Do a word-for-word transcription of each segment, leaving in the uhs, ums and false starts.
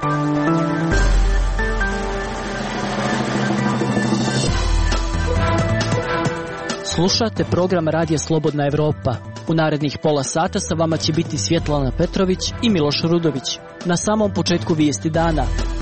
Slušate program Radija Slobodna Evropa. U narednih pola sata sa vama će biti Svjetlana Petrović i Miloš Rudović. Na samom početku vijesti dana.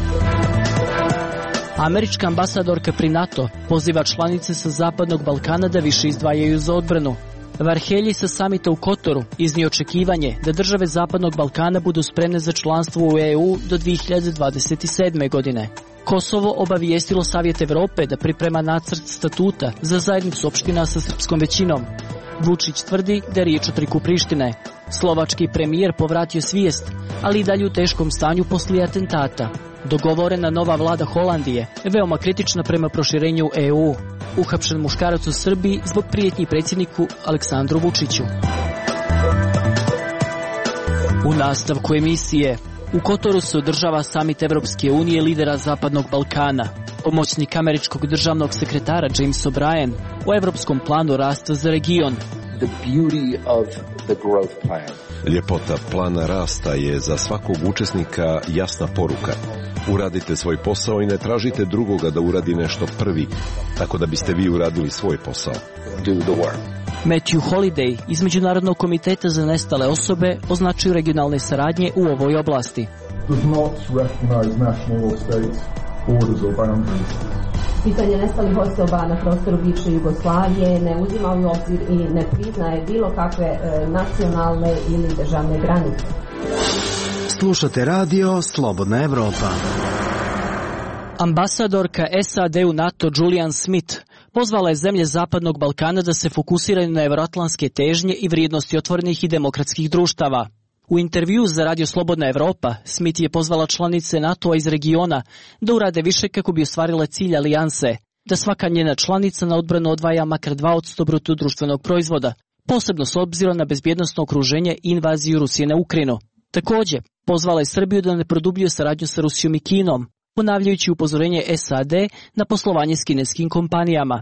Američka ambasadorka pri NATO poziva članice sa Zapadnog Balkana da više izdvajaju za odbranu. Varhelji sa samita u Kotoru iznio očekivanje da države Zapadnog Balkana budu spremne za članstvo u E U do dvije hiljade dvadeset sedme. godine. Kosovo obavijestilo Savjet Evrope da priprema nacrt statuta za zajednicu opština sa srpskom većinom. Vučić tvrdi da je riječ o triku Prištine. Slovački premijer povratio svijest, ali i dalje u teškom stanju poslije atentata. Dogovorena nova vlada Holandije, veoma kritična prema proširenju E U. Uhapšen muškarac u Srbiji zbog prijetnji predsjedniku Aleksandru Vučiću. U nastavku emisije, u Kotoru se održava samit Evropske unije lidera Zapadnog Balkana. Pomoćnik američkog državnog sekretara James O'Brien o evropskom planu rasta za region. The beauty of the growth plan. Ljepota plana rasta je za svakog učesnika jasna poruka. Uradite svoj posao i ne tražite drugoga da uradi nešto prvi, tako da biste vi uradili svoj posao. Do the work. Matthew Holiday iz Međunarodnog komiteta za nestale osobe označuju regionalne saradnje u ovoj oblasti. Does not recognize national or state borders or boundaries. Pitanje nestalih osoba na prostoru bivše Jugoslavije ne uzima u obzir i ne priznaje bilo kakve e, nacionalne ili državne granice. Slušate radio Slobodna Evropa. Ambasadorka S A D u NATO Julian Smith pozvala je zemlje Zapadnog Balkana da se fokusiraju na evroatlantske težnje i vrijednosti otvorenih i demokratskih društava. U intervju za Radio Slobodna Evropa, Smith je pozvala članice NATO-a iz regiona da urade više kako bi ostvarile cilj alijanse, da svaka njena članica na odbranu odvaja makar dva posto bruto društvenog proizvoda, posebno s obzirom na bezbjednosno okruženje i invaziju Rusije na Ukrajinu. Također, pozvala je Srbiju da ne produbljuje saradnju sa Rusijom i Kinom, ponavljajući upozorenje S A D na poslovanje s kineskim kompanijama.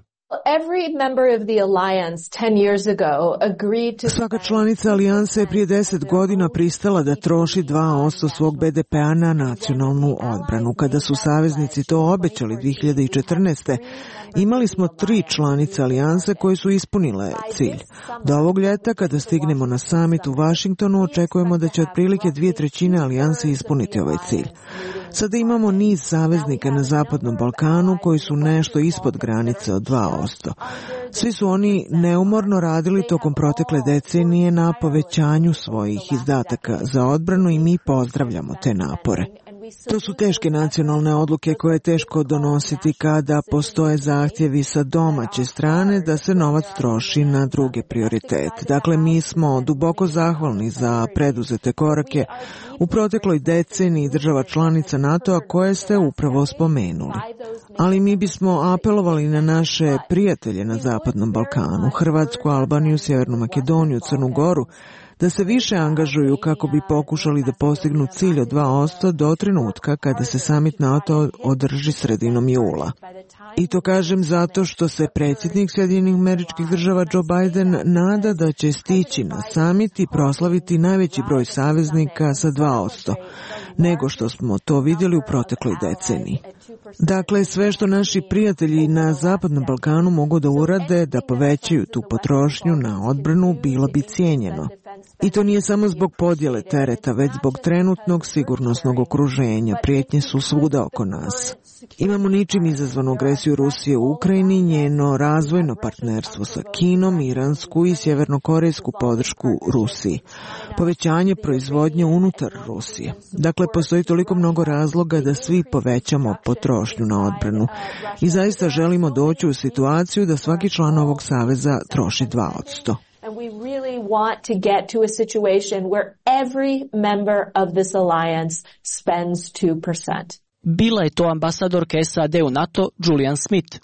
Svaka članica alijanse je prije deset godina pristala da troši dva posto svog B D P-a na nacionalnu odbranu. Kada su saveznici to obećali dvije hiljade četrnaeste. imali smo tri članice alijanse koje su ispunile cilj. Do ovog ljeta, kada stignemo na samit u Vašingtonu, očekujemo da će otprilike dvije trećine alijanse ispuniti ovaj cilj. Sada imamo niz saveznika na Zapadnom Balkanu koji su nešto ispod granice od dva posto. Svi su oni neumorno radili tokom protekle decenije na povećanju svojih izdataka za odbranu i mi pozdravljamo te napore. To su teške nacionalne odluke koje je teško donositi kada postoje zahtjevi sa domaće strane da se novac troši na druge prioritete. Dakle, mi smo duboko zahvalni za preduzete korake u protekloj deceniji država članica NATO-a koje ste upravo spomenuli. Ali mi bismo apelovali na naše prijatelje na Zapadnom Balkanu, Hrvatsku, Albaniju, Sjevernu Makedoniju, Crnu Goru, da se više angažuju kako bi pokušali da postignu cilj od dva posto do trenutka kada se samit NATO održi sredinom jula. I to kažem zato što se predsjednik Sjedinjenih Američkih Država Joe Biden nada da će stići na samit i proslaviti najveći broj saveznika sa dva posto, nego što smo to vidjeli u protekloj deceniji. Dakle, sve što naši prijatelji na Zapadnom Balkanu mogu da urade da povećaju tu potrošnju na odbranu bilo bi cijenjeno. I to nije samo zbog podjele tereta, već zbog trenutnog sigurnosnog okruženja. Prijetnje su svuda oko nas. Imamo ničim izazvanu agresiju Rusije u Ukrajini, njeno razvojno partnerstvo sa Kinom, iransku i sjevernokorejsku podršku Rusiji. Povećanje proizvodnje unutar Rusije. Dakle, postoji toliko mnogo razloga da svi povećamo potrošnju na odbranu. I zaista želimo doći u situaciju da svaki član ovog saveza troši dva posto. And we really want to get to a situation where every member of this alliance spends two percent. Bila je to ambasadorka S A D u NATO Julian Smith.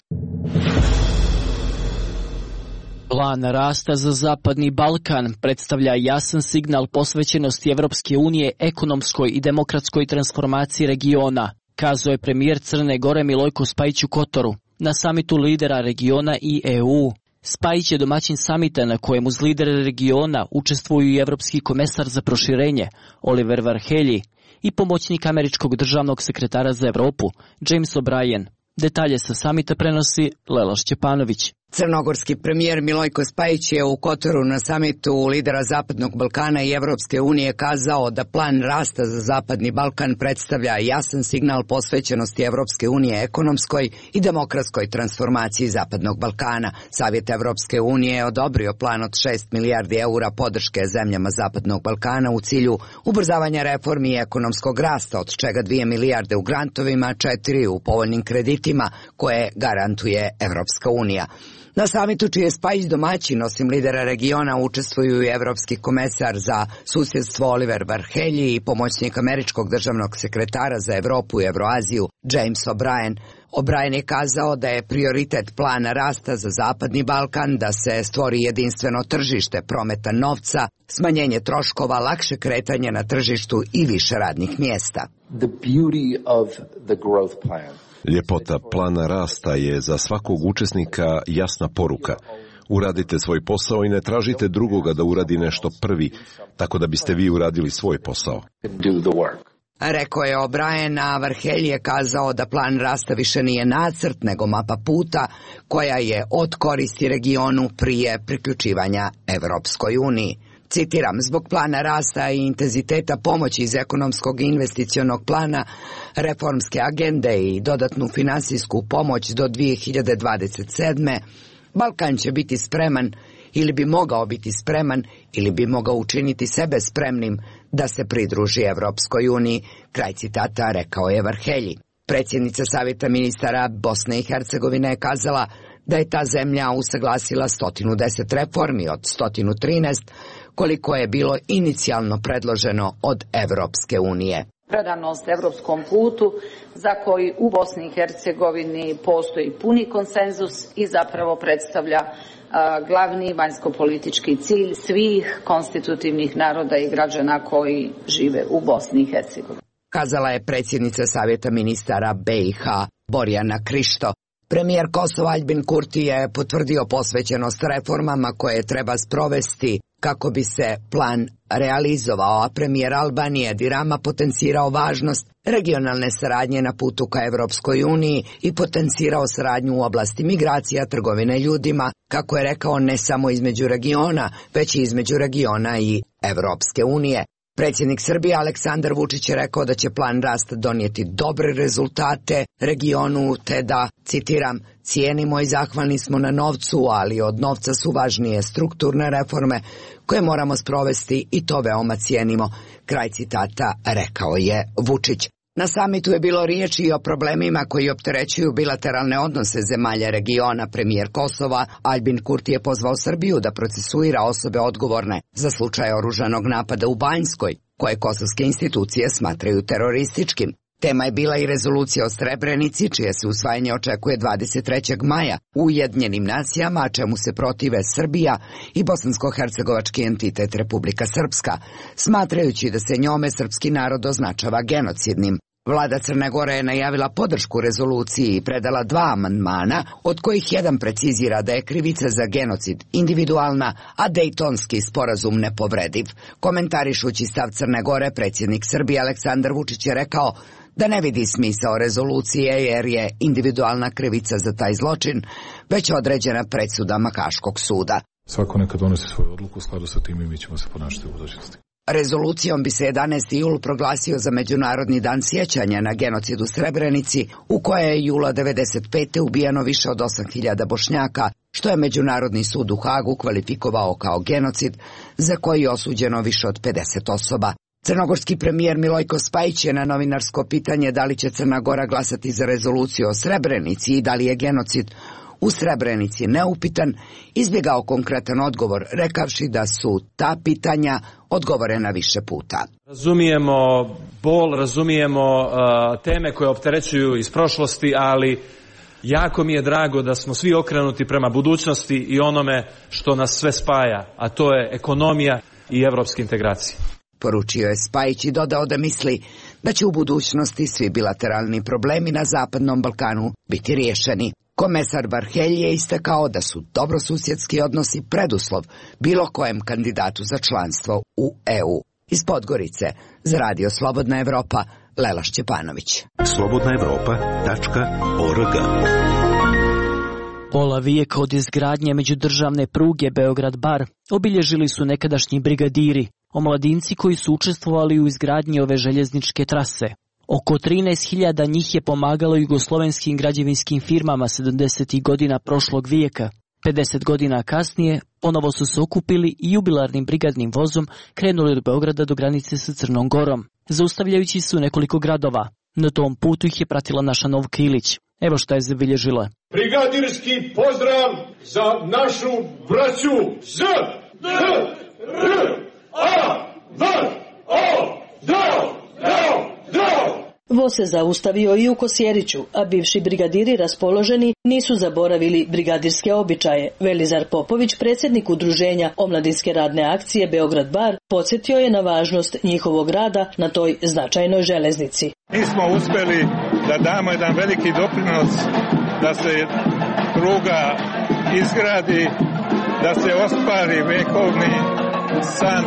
Plan rasta za Zapadni Balkan predstavlja jasan signal posvećenosti Evropske unije ekonomskoj i demokratskoj transformaciji regiona, kazao je premijer Crne Gore Milojko Spajić u Kotoru na samitu lidera regiona i E U. Spajić je domaćin samita na kojem uz lidere regiona učestvuju i evropski komesar za proširenje Oliver Varhelyi i pomoćnik američkog državnog sekretara za Evropu James O'Brien. Detalje sa samita prenosi Lela Šćepanović. Crnogorski premijer Milojko Spajić je u Kotoru na samitu lidera Zapadnog Balkana i Evropske unije kazao da plan rasta za Zapadni Balkan predstavlja jasan signal posvećenosti Evropske unije ekonomskoj i demokratskoj transformaciji Zapadnog Balkana. Savjet Evropske unije je odobrio plan od šest milijardi eura podrške zemljama Zapadnog Balkana u cilju ubrzavanja reformi i ekonomskog rasta, od čega dvije milijarde u grantovima, četiri u povoljnim kreditima koje garantuje Evropska unija. Na samitu čiji je Spajić domaćin, osim lidera regiona, učestvuju i evropski komesar za susjedstvo Oliver Varhelyi i pomoćnik američkog državnog sekretara za Evropu i Evroaziju James O'Brien. O'Brien je kazao da je prioritet plana rasta za Zapadni Balkan da se stvori jedinstveno tržište prometa novca, smanjenje troškova, lakše kretanje na tržištu i više radnih mjesta. The beauty of the growth plan. Ljepota plana rasta je za svakog učesnika jasna poruka. Uradite svoj posao i ne tražite drugoga da uradi nešto prvi, tako da biste vi uradili svoj posao. Do the work. Rekao je O'Brien, a Varhelyi je kazao da plan rasta više nije nacrt, nego mapa puta koja je od koristi regionu prije priključivanja Evropskoj uniji. Citiram, zbog plana rasta i intenziteta pomoći iz ekonomskog i investicionog plana, reformske agende i dodatnu finansijsku pomoć do dvije hiljade dvadeset sedme. Balkan će biti spreman ili bi mogao biti spreman ili bi mogao učiniti sebe spremnim da se pridruži Evropskoj uniji, kraj citata, rekao je Varhelyi. Predsjednica Savjeta ministara Bosne i Hercegovine je kazala da je ta zemlja usaglasila sto deset reformi od sto trinaest, koliko je bilo inicijalno predloženo od Evropske unije. Predanost evropskom putu za koji u Bosni i Hercegovini postoji puni konsenzus i zapravo predstavlja a, glavni vanjskopolitički cilj svih konstitutivnih naroda i građana koji žive u Bosni i Hercegovini. Kazala je predsjednica Savjeta ministara B i H Borjana Krišto. Premijer Kosova Aljbin Kurti je potvrdio posvećenost reformama koje treba sprovesti kako bi se plan realizovao, a premijer Albanije Edi Rama potencirao važnost regionalne saradnje na putu ka Evropskoj uniji i potencirao saradnju u oblasti migracija, trgovine ljudima, kako je rekao, ne samo između regiona, već i između regiona i Evropske unije. Predsjednik Srbije Aleksandar Vučić je rekao da će plan rasta donijeti dobre rezultate regionu, te da, citiram, cijenimo i zahvalni smo na novcu, ali od novca su važnije strukturne reforme koje moramo sprovesti i to veoma cijenimo, kraj citata, rekao je Vučić. Na samitu je bilo riječi i o problemima koji opterećuju bilateralne odnose zemalja regiona. Premijer Kosova Aljbin Kurti je pozvao Srbiju da procesuira osobe odgovorne za slučaj oružanog napada u Banjskoj, koje kosovske institucije smatraju terorističkim. Tema je bila i rezolucija o Srebrenici, čije se usvajanje očekuje dvadeset trećeg maja u Ujedinjenim nacijama, a čemu se protive Srbija i bosansko-hercegovački entitet Republika Srpska, smatrajući da se njome srpski narod označava genocidnim. Vlada Crne Gore je najavila podršku rezoluciji i predala dva amandmana, od kojih jedan precizira da je krivica za genocid individualna, a Dejtonski sporazum nepovrediv. Komentarišući stav Crne Gore, predsjednik Srbije Aleksandar Vučić je rekao da ne vidi smisao rezolucije jer je individualna krivica za taj zločin već određena presudama Haškog suda. Svako neka donese svoju odluku u skladu sa tim i mi ćemo se ponašati u budućnosti. Rezolucijom bi se jedanaesti jul proglasio za Međunarodni dan sjećanja na genocid u Srebrenici, u kojoj je jula devedeset pete ubijeno više od osam hiljada Bošnjaka, što je Međunarodni sud u Hagu kvalifikovao kao genocid, za koji je osuđeno više od pedeset osoba. Crnogorski premijer Milojko Spajić je na novinarsko pitanje da li će Crna Gora glasati za rezoluciju o Srebrenici i da li je genocid u Srebrenici neupitan, izbjegao konkretan odgovor, rekavši da su ta pitanja odgovorena više puta. Razumijemo bol, razumijemo uh, teme koje opterećuju iz prošlosti, ali jako mi je drago da smo svi okrenuti prema budućnosti i onome što nas sve spaja, a to je ekonomija i evropske integracije. Poručio je Spajić i dodao da misli da će u budućnosti svi bilateralni problemi na Zapadnom Balkanu biti riješeni. Komesar Varhelji je istakao da su dobrosusjedski odnosi preduslov bilo kojem kandidatu za članstvo u E U. Iz Podgorice, za Radio Slobodna Evropa, Lela Šćepanović. slobodna evropa tačka org. Pola vijeka od izgradnje međudržavne pruge Beograd-Bar obilježili su nekadašnji brigadiri, omladinci koji su učestvovali u izgradnji ove željezničke trase. Oko trinaest hiljada njih je pomagalo jugoslovenskim građevinskim firmama sedamdesetih godina prošlog vijeka. pedeset godina kasnije ponovo su se okupili i jubilarnim brigadnim vozom krenuli od Beograda do granice sa Crnom Gorom, zaustavljajući se u nekoliko gradova. Na tom putu ih je pratila naša Novka Ilić. Evo šta je zabilježila. Brigadirski pozdrav za našu braću Z, D, R, A, V, O, D, D, D. Voz se zaustavio i u Kosjeriću, a bivši brigadiri raspoloženi nisu zaboravili brigadirske običaje. Velizar Popović, predsjednik udruženja Omladinske radne akcije Beograd Bar, podsjetio je na važnost njihovog rada na toj značajnoj železnici. Mi smo uspjeli da damo jedan veliki doprinos da se pruga izgradi, da se ostvari vekovni san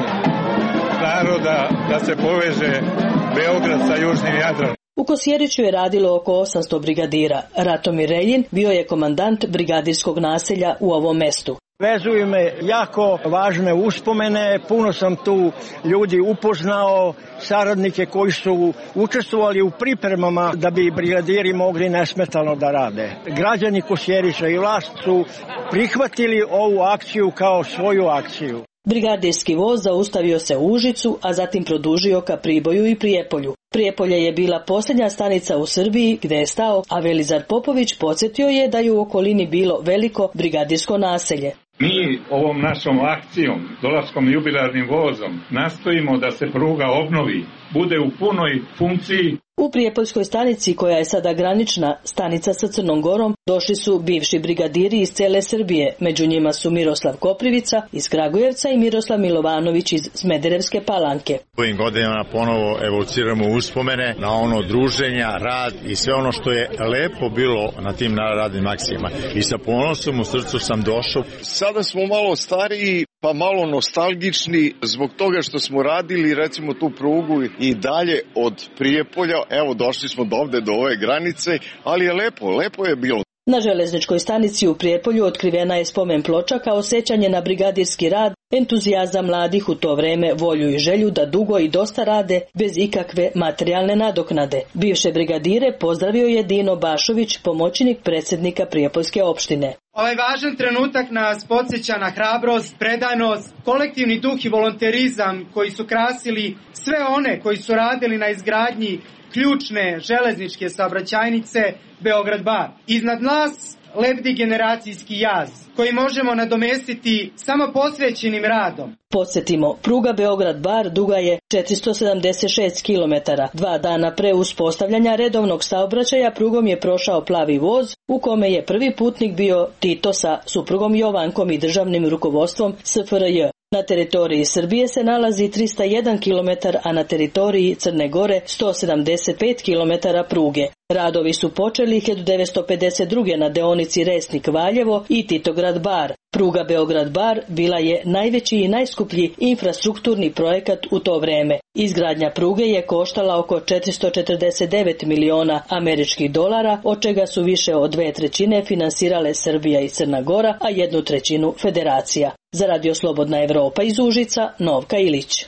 naroda, da se poveže Beograd sa južnim Jadranom. U Kosjeriću je radilo oko osamsto brigadira. Ratomir Reljin bio je komandant brigadirskog naselja u ovom mestu. Vezuju me jako važne uspomene, puno sam tu ljudi upoznao, saradnike koji su učestvovali u pripremama da bi brigadiri mogli nesmetano da rade. Građani Kosjerića i vlast su prihvatili ovu akciju kao svoju akciju. Brigadirski voz zaustavio se u Užicu, a zatim produžio ka Priboju i Prijepolju. Prijepolje je bila posljednja stanica u Srbiji gdje je stao, a Velizar Popović podsjetio je da je u okolini bilo veliko brigadirsko naselje. Mi ovom našom akcijom, dolaskom jubilarnim vozom, nastojimo da se pruga obnovi, bude u punoj funkciji. U Prijepoljskoj stanici, koja je sada granična stanica sa Crnom Gorom, došli su bivši brigadiri iz cele Srbije. Među njima su Miroslav Koprivica iz Kragujevca i Miroslav Milovanović iz Smederevske Palanke. Ovim godinama ponovo evociramo uspomene na ono druženja, rad i sve ono što je lepo bilo na tim radnim akcijama. I sa ponosom u srcu sam došao. Sada smo malo stariji, pa malo nostalgični zbog toga što smo radili recimo tu prugu i dalje od Prijepolja. Evo, došli smo do ovde, do ove granice, ali je lepo, lepo je bilo. Na železničkoj stanici u Prijepolju otkrivena je spomen ploča kao sećanje na brigadirski rad, entuzijazam mladih u to vreme, volju i želju da dugo i dosta rade bez ikakve materijalne nadoknade. Bivše brigadire pozdravio je Dino Bašović, pomoćnik predsjednika Prijepoljske opštine. Ovaj važan trenutak nas podsjeća na hrabrost, predanost, kolektivni duh i volonterizam koji su krasili sve one koji su radili na izgradnji ključne železničke saobraćajnice Beograd-Bar. Iznad nas lebdi generacijski jaz koji možemo nadomestiti samo posvećenim radom. Podsjetimo, pruga Beograd-Bar duga je četiristo sedamdeset šest kilometara. Dva dana pre uspostavljanja redovnog saobraćaja prugom je prošao plavi voz u kome je prvi putnik bio Tito sa suprugom Jovankom i državnim rukovodstvom S F R J. Na teritoriji Srbije se nalazi trista jedan kilometar, a na teritoriji Crne Gore sto sedamdeset pet kilometara pruge. Radovi su počeli hiljadu devetsto pedeset druge na deonici Resnik-Valjevo i Titograd-Bar. Pruga Beograd-Bar bila je najveći i najskuplji infrastrukturni projekat u to vreme. Izgradnja pruge je koštala oko četiristo četrdeset devet miliona američkih dolara, od čega su više od dve trećine finansirale Srbija i Crna Gora, a jednu trećinu Federacija. Za Radio Slobodna Evropa iz Užica, Novka Ilić.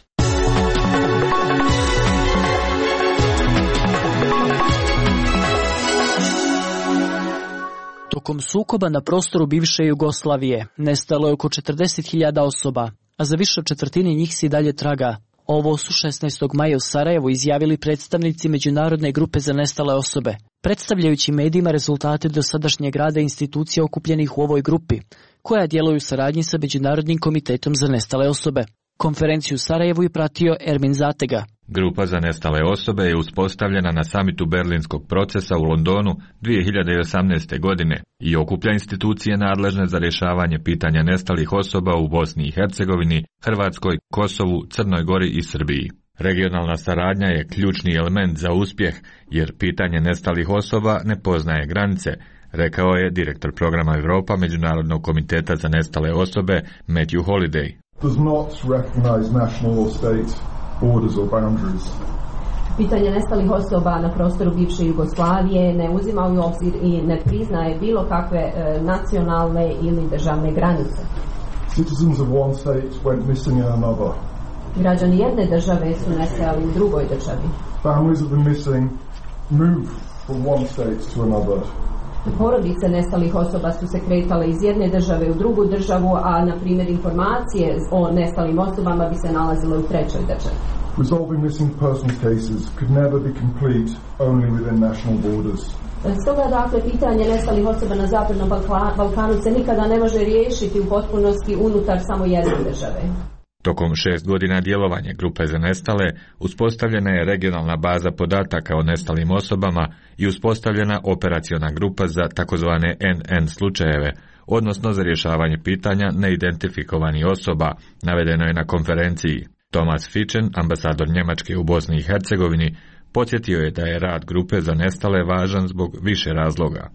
Tokom sukoba na prostoru bivše Jugoslavije nestalo je oko četrdeset hiljada osoba, a za više od četvrtine njih se i dalje traga. Ovo su šesnaestog maja u Sarajevu izjavili predstavnici Međunarodne grupe za nestale osobe, predstavljajući medijima rezultate dosadašnjeg rada institucija okupljenih u ovoj grupi, koja djeluju u saradnji sa Međunarodnim komitetom za nestale osobe. Konferenciju u Sarajevu je pratio Ermin Zatega. Grupa za nestale osobe je uspostavljena na samitu Berlinskog procesa u Londonu dvije hiljade osamnaeste. godine i okuplja institucije nadležne za rješavanje pitanja nestalih osoba u Bosni i Hercegovini, Hrvatskoj, Kosovu, Crnoj Gori i Srbiji. Regionalna saradnja je ključni element za uspjeh, jer pitanje nestalih osoba ne poznaje granice, rekao je direktor programa Europa Međunarodnog komiteta za nestale osobe Matthew Holiday. Does not recognize national or state borders or boundaries. Pitanje nestalih osoba na prostoru bivše Jugoslavije ne uzima u obzir i ne priznaje bilo kakve e, nacionalne ili državne granice. Citizens of one state went missing in another. Građani jedne države su nestajali u drugoj državi. Families of the missing moved from one state to another. Porodice nestalih osoba su se kretale iz jedne države u drugu državu, a na primjer informacije o nestalim osobama bi se nalazile u trećoj državi. Resolving missing persons cases could never be complete only within national borders. Stoga, dakle, pitanje nestalih osoba na Zapadnom Balkanu se nikada ne može riješiti u potpunosti unutar samo jedne države. Tokom šest godina djelovanja Grupe za nestale uspostavljena je regionalna baza podataka o nestalim osobama i uspostavljena operaciona grupa za takozvane en en slučajeve, odnosno za rješavanje pitanja neidentifikovanih osoba, navedeno je na konferenciji. Thomas Fichen, ambasador Njemačke u Bosni i Hercegovini, podsjetio je da je rad Grupe za nestale važan zbog više razloga.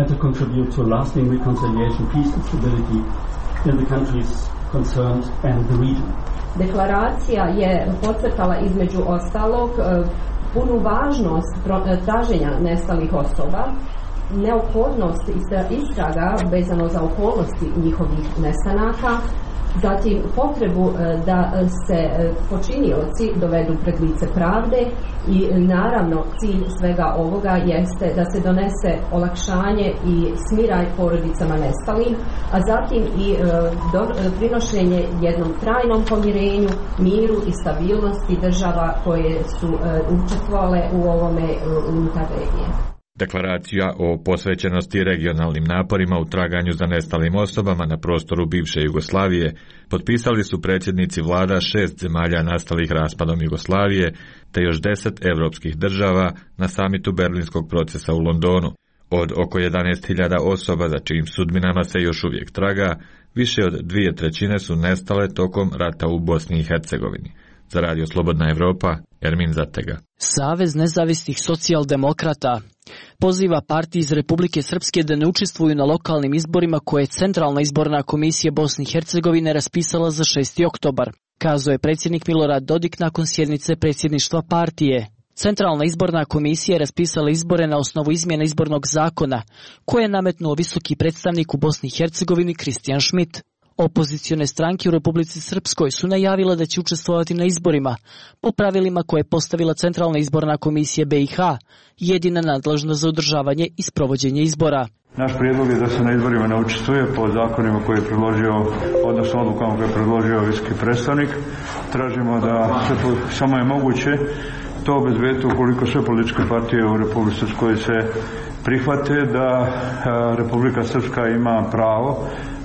Deklaracija je podcrtala između ostalog punu važnost traženja nestalih osoba, neophodnost istraga vezano za okolnosti njihovih nestanaka, zatim potrebu da se počinioci dovedu pred lice pravde i naravno cilj svega ovoga jeste da se donese olakšanje i smiraj porodicama nestalih, a zatim i do, prinošenje jednom trajnom pomirenju, miru i stabilnosti država koje su učestvovale u ovome unutar regije. Deklaracija o posvećenosti regionalnim naporima u traganju za nestalim osobama na prostoru bivše Jugoslavije potpisali su predsjednici vlada šest zemalja nastalih raspadom Jugoslavije te još deset europskih država na samitu Berlinskog procesa u Londonu. Od oko jedanaest hiljada osoba za čijim sudbinama se još uvijek traga, više od dvije trećine su nestale tokom rata u Bosni i Hercegovini. Za Radio Slobodna Evropa, Ermin Zatega. Savez nezavisnih socijaldemokrata poziva partije iz Republike Srpske da ne učestvuju na lokalnim izborima koje je Centralna izborna komisija Bosne i Hercegovine raspisala za šesti oktobar, kazao je predsjednik Milorad Dodik nakon sjednice predsjedništva partije. Centralna izborna komisija je raspisala izbore na osnovu izmjena izbornog zakona, koje je nametnuo visoki predstavnik u Bosni i Hercegovini Kristijan Schmidt. Opozicione stranke u Republici Srpskoj su najavile da će učestvovati na izborima po pravilima koje je postavila Centralna izborna komisija be i ha, jedina nadležna za održavanje i sprovođenje izbora. Naš prijedlog je da se na izborima ne učestvuje po zakonima koje je predložio, odnosno odlukama koje je predložio visoki predstavnik. Tražimo da se, samo je moguće to obezbediti ukoliko sve političke partije u Republici Srpskoj se prihvate da Republika Srpska ima pravo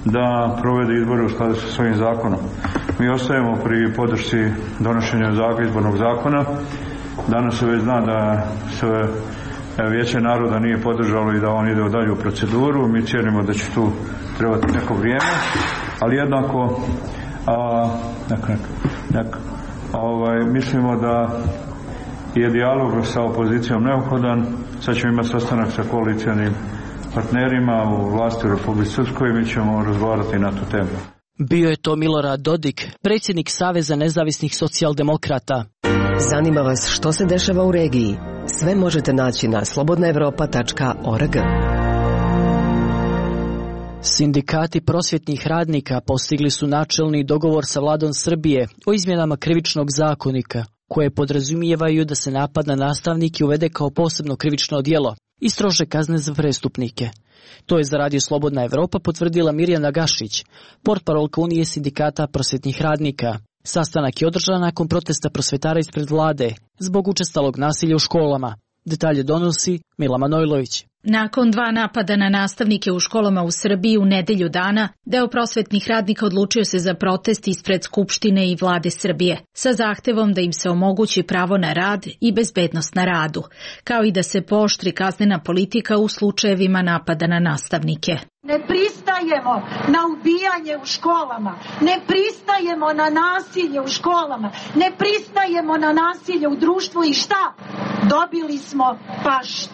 da provede izbore u skladu sa svojim zakonom. Mi ostajemo pri podršci donošenja izbornog zakona. Danas se već zna da se Vijeće naroda nije podržalo i da on ide u dalju proceduru. Mi cijenimo da će tu trebati neko vrijeme, ali jednako a, nek, nek, nek, ovaj, mislimo da je dijalog sa opozicijom neophodan. Sad ćemo imati sastanak sa koalicijanim partnerima u vlasti u Republici Srpskoj i mi ćemo razgovarati na tu temu. Bio je to Milorad Dodik, predsjednik Saveza nezavisnih socijaldemokrata. Zanima vas što se dešava u regiji? Sve možete naći na slobodna evropa tačka org. Sindikati prosvjetnih radnika postigli su načelni dogovor sa vladom Srbije o izmjenama krivičnog zakonika, koje podrazumijevaju da se napad na nastavnike uvede kao posebno krivično djelo i strože kazne za prestupnike. To je za Radio Slobodna Evropa potvrdila Mirjana Gašić, portparolka Unije sindikata prosvjetnih radnika. Sastanak je održan nakon protesta prosvjetara ispred vlade zbog učestalog nasilja u školama. Detalje donosi Mila Manojlović. Nakon dva napada na nastavnike u školama u Srbiji u nedelju dana, deo prosvetnih radnika odlučio se za protest ispred Skupštine i vlade Srbije, sa zahtevom da im se omogući pravo na rad i bezbednost na radu, kao i da se pooštri kaznena politika u slučajevima napada na nastavnike. Ne pristajemo na ubijanje u školama, ne pristajemo na nasilje u školama, ne pristajemo na nasilje u društvu i šta? Dobili smo pa šta?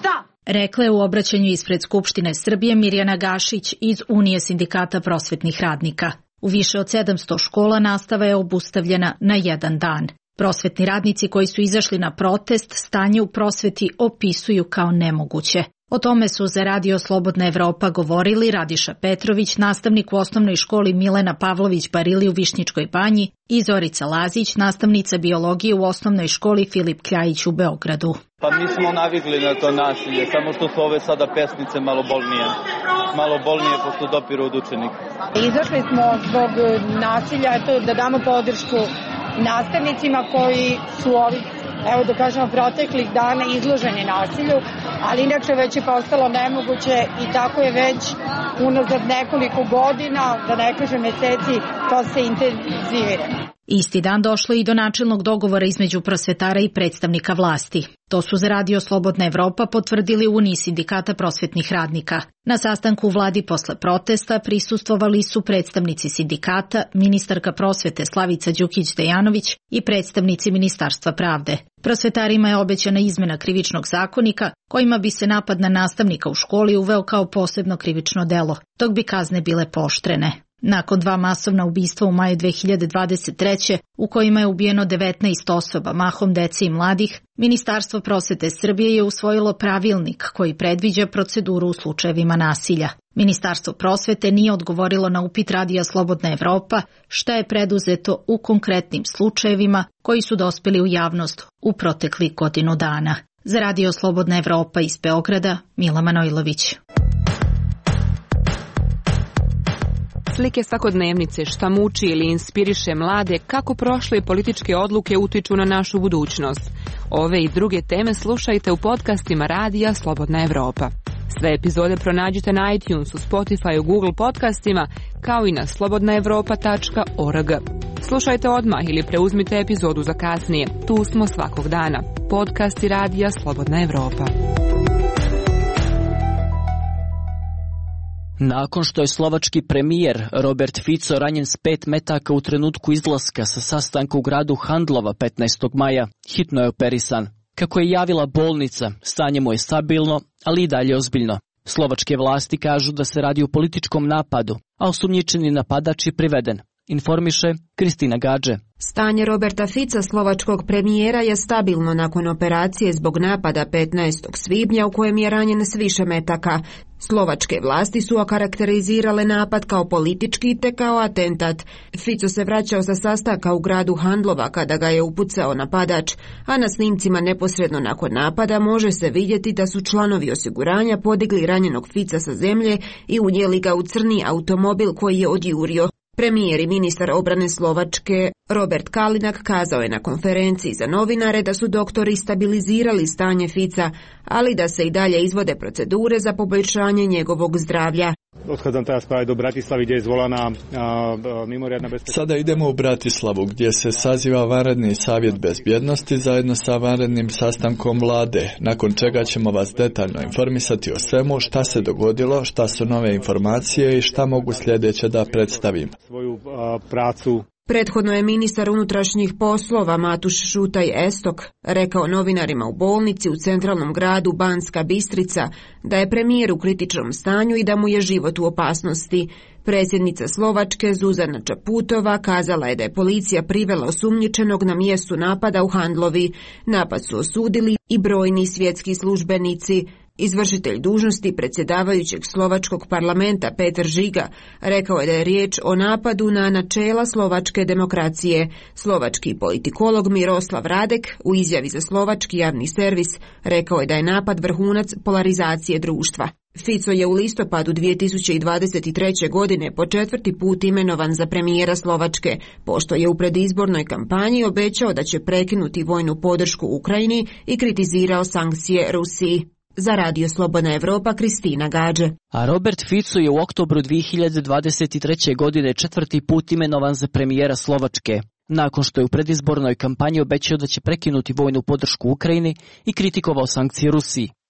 Rekla je u obraćanju ispred Skupštine Srbije Mirjana Gašić iz Unije sindikata prosvetnih radnika. U više od sedamsto škola nastava je obustavljena na jedan dan. Prosvetni radnici koji su izašli na protest stanje u prosveti opisuju kao nemoguće. O tome su za Radio Slobodna Evropa govorili Radiša Petrović, nastavnik u osnovnoj školi Milena Pavlović Barili u Višnjičkoj banji, i Zorica Lazić, nastavnica biologije u osnovnoj školi Filip Kljajić u Beogradu. Pa mi smo navikli na to nasilje, samo što su ove sada pesnice malo bolnije. Malo bolnije pošto dopiru od učenika. Izašli smo zbog nasilja, to da damo podršku nastavnicima koji su ovih, evo da kažemo, proteklih dana izloženi nasilju, ali inače već je postalo nemoguće i tako je već unazad nekoliko godina, da ne kažem meseci, to se intenzivira. Isti dan došlo i do načelnog dogovora između prosvetara i predstavnika vlasti. To su za Radio Slobodna Evropa potvrdili u Uniji sindikata prosvetnih radnika. Na sastanku u vladi posle protesta prisustvovali su predstavnici sindikata, ministarka prosvete Slavica Đukić-Dejanović i predstavnici Ministarstva pravde. Prosvetarima je obećana izmena krivičnog zakonika kojima bi se napad na nastavnika u školi uveo kao posebno krivično delo, dok bi kazne bile pooštrene. Nakon dva masovna ubistva u maju dve hiljade dvadeset treće u kojima je ubijeno devetnaest osoba, mahom dece i mladih, Ministarstvo prosvete Srbije je usvojilo pravilnik koji predviđa proceduru u slučajevima nasilja. Ministarstvo prosvete nije odgovorilo na upit Radija Slobodna Evropa šta je preduzeto u konkretnim slučajevima koji su dospeli u javnost u proteklih godinu dana. Za Radio Slobodna Evropa iz Beograda, Mila Manojlović. Slike svakodnevnice, šta muči ili inspiriše mlade, kako prošle političke odluke utiču na našu budućnost. Ove i druge teme slušajte u podcastima Radija Slobodna Evropa. Sve epizode pronađite na iTunesu, Spotifyu, Google podcastima, kao i na slobodna evropa tačka org. Slušajte odmah ili preuzmite epizodu za kasnije. Tu smo svakog dana. Podcasti Radija Slobodna Evropa. Nakon što je slovački premijer Robert Fico ranjen s pet metaka u trenutku izlaska sa sastanka u gradu Handlova petnaestog maja, hitno je operisan. Kako je javila bolnica, stanje mu je stabilno, ali i dalje ozbiljno. Slovačke vlasti kažu da se radi o političkom napadu, a osumnjičeni napadač je priveden. Informiše Kristina Gađe. Stanje Roberta Fica, slovačkog premijera, je stabilno nakon operacije zbog napada petnaestog svibnja u kojem je ranjen s više metaka. Slovačke vlasti su okarakterizirale napad kao politički te kao atentat. Fico se vraćao sa sastanka u gradu Handlova kada ga je upucao napadač, a na snimcima neposredno nakon napada može se vidjeti da su članovi osiguranja podigli ranjenog Fica sa zemlje i unijeli ga u crni automobil koji je odjurio. Premijer i ministar obrane Slovačke Robert Kalinak kazao je na konferenciji za novinare da su doktori stabilizirali stanje Fica, ali da se i dalje izvode procedure za poboljšanje njegovog zdravlja. Odchádzam teraz práve do Bratislavy, kde je zvolaná mimoriadna bezpečnosť. Sada idemo u Bratislavu, gdje se saziva vanredni savjet bezbjednosti zajedno sa vanrednim sastankom vlade, nakon čega ćemo vas detaljno informisati o svemu šta se dogodilo, šta su nove informacije i šta mogu sljedeće da predstavim. Svoju pracu. Prethodno je ministar unutrašnjih poslova Matuš Šutaj Estok rekao novinarima u bolnici u centralnom gradu Banska Bistrica da je premijer u kritičnom stanju i da mu je život u opasnosti. Predsjednica Slovačke Zuzana Čaputova kazala je da je policija privela osumnjičenog na mjestu napada u Handlovi. Napad su osudili i brojni svjetski službenici. Izvršitelj dužnosti predsjedavajućeg slovačkog parlamenta Peter Žiga rekao je da je riječ o napadu na načela slovačke demokracije. Slovački politikolog Miroslav Radek u izjavi za slovački javni servis rekao je da je napad vrhunac polarizacije društva. Fico je u listopadu dvije tisuće dvadeset treće. godine po četvrti put imenovan za premijera Slovačke, pošto je u predizbornoj kampanji obećao da će prekinuti vojnu podršku Ukrajini i kritizirao sankcije Rusiji. Za Radio Slobodna Evropa, Kristina Gađe. A Robert Fico je u oktobru dvije hiljade dvadeset treće. godine četvrti put imenovan za premijera Slovačke, nakon što je u predizbornoj kampanji obećao da će prekinuti vojnu podršku Ukrajini i kritikovao sankcije Rusiji.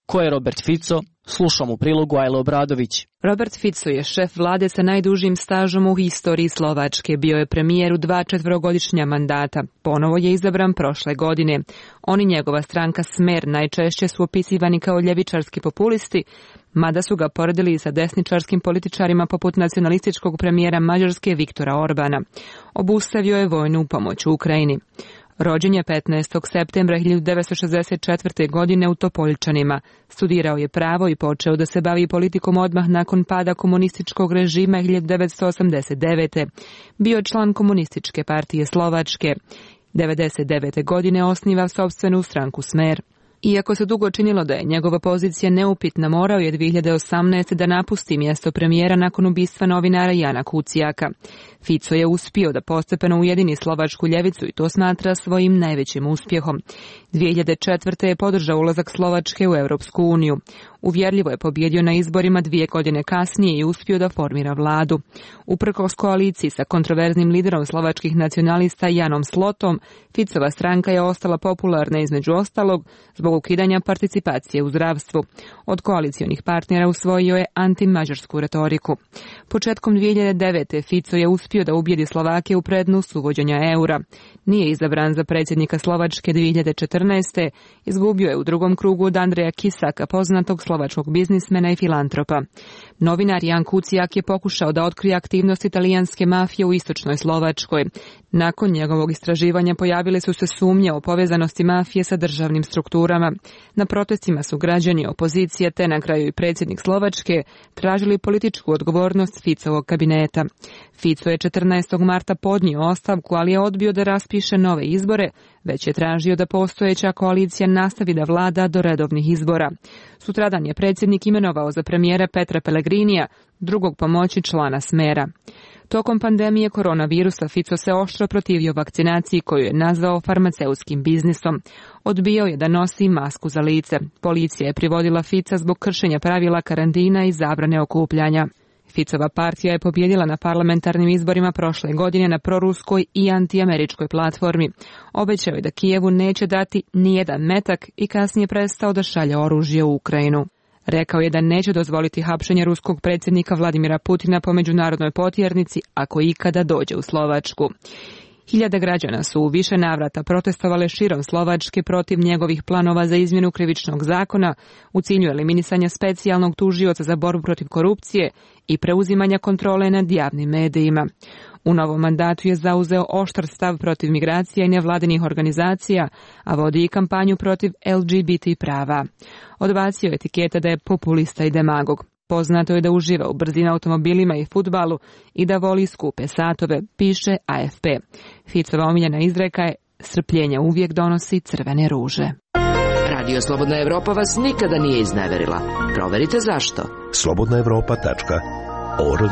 Ko je Robert Fico? Slušam u prilogu Ajle Obradović. Robert Fico je šef vlade sa najdužim stažom u historiji Slovačke. Bio je premijer u dva četverogodišnja mandata. Ponovo je izabran prošle godine. On i njegova stranka Smer najčešće su opisivani kao ljevičarski populisti, mada su ga poredili sa desničarskim političarima poput nacionalističkog premijera Mađarske Viktora Orbana. Obustavio je vojnu pomoć u Ukrajini. Rođen je petnaestog septembra hiljadu devetsto šezdeset četvrte. godine u Topoljčanima. Studirao je pravo i počeo da se bavi politikom odmah nakon pada komunističkog režima hiljadu devetsto osamdeset devete. Bio je član Komunističke partije Slovačke. devedeset devete. godine osniva sopstvenu stranku Smer. Iako se dugo činilo da je njegova pozicija neupitna, morao je dvije hiljade osamnaeste. da napusti mjesto premijera nakon ubistva novinara Jana Kucijaka. Fico je uspio da postepeno ujedini slovačku ljevicu i to smatra svojim najvećim uspjehom. dvije hiljade četvrte. je podržao ulazak Slovačke u Europsku uniju. Uvjerljivo je pobjedio na izborima dvije godine kasnije i uspio da formira vladu. Uprkos koaliciji sa kontroverznim liderom slovačkih nacionalista Janom Slotom, Ficova stranka je ostala popularna između ostalog zbog ukidanja participacije u zdravstvu. Od koalicionih partnera usvojio je antimađarsku retoriku. Početkom dvije hiljade devete. Fico je uspio da ubijedi Slovake u prednost uvođenja eura. Nije izabran za predsjednika Slovačke dvije hiljade četrnaeste. Izgubio je u drugom krugu od Andreja Kisaka, poznatog slovačkog biznismena i filantropa. Novinar Jan Kucijak je pokušao da otkrije aktivnost italijanske mafije u istočnoj Slovačkoj. Nakon njegovog istraživanja pojavile su se sumnje o povezanosti mafije sa državnim strukturama. Na protestima su građani, opozicije te na kraju i predsjednik Slovačke tražili političku odgovornost Ficovog kabineta. Fico je četrnaestog marta podnio ostavku, ali je odbio da raspiše nove izbore, već je tražio da postojeća koalicija nastavi da vlada do redovnih izbora. Sutradan je predsjednik imenovao za premijera Petra Pellegrinija, drugog pomoći člana Smera. Tokom pandemije koronavirusa Fico se oštro protivio vakcinaciji koju je nazvao farmaceutskim biznisom. Odbijao je da nosi masku za lice. Policija je privodila Fica zbog kršenja pravila karantina i zabrane okupljanja. Ficova partija je pobjedila na parlamentarnim izborima prošle godine na proruskoj i antiameričkoj platformi. Obećao je da Kijevu neće dati nijedan metak i kasnije prestao da šalje oružje u Ukrajinu. Rekao je da neće dozvoliti hapšenje ruskog predsjednika Vladimira Putina po međunarodnoj potjernici ako ikada dođe u Slovačku. Hiljade građana su u više navrata protestovale širom Slovačke protiv njegovih planova za izmjenu krivičnog zakona u cilju eliminisanja specijalnog tužioca za borbu protiv korupcije i preuzimanja kontrole nad javnim medijima. U novom mandatu je zauzeo oštar stav protiv migracija i nevladinih organizacija, a vodi i kampanju protiv L G B T prava. Odbacio je etikete da je populista i demagog. Poznato je da uživa u brzim automobilima i fudbalu i da voli skupe satove, piše A F P. Ficova omiljena izreka je: strpljenje uvijek donosi crvene ruže. Radio Slobodna Evropa vas nikada nije izneverila. Proverite zašto. slobodna evropa tačka org.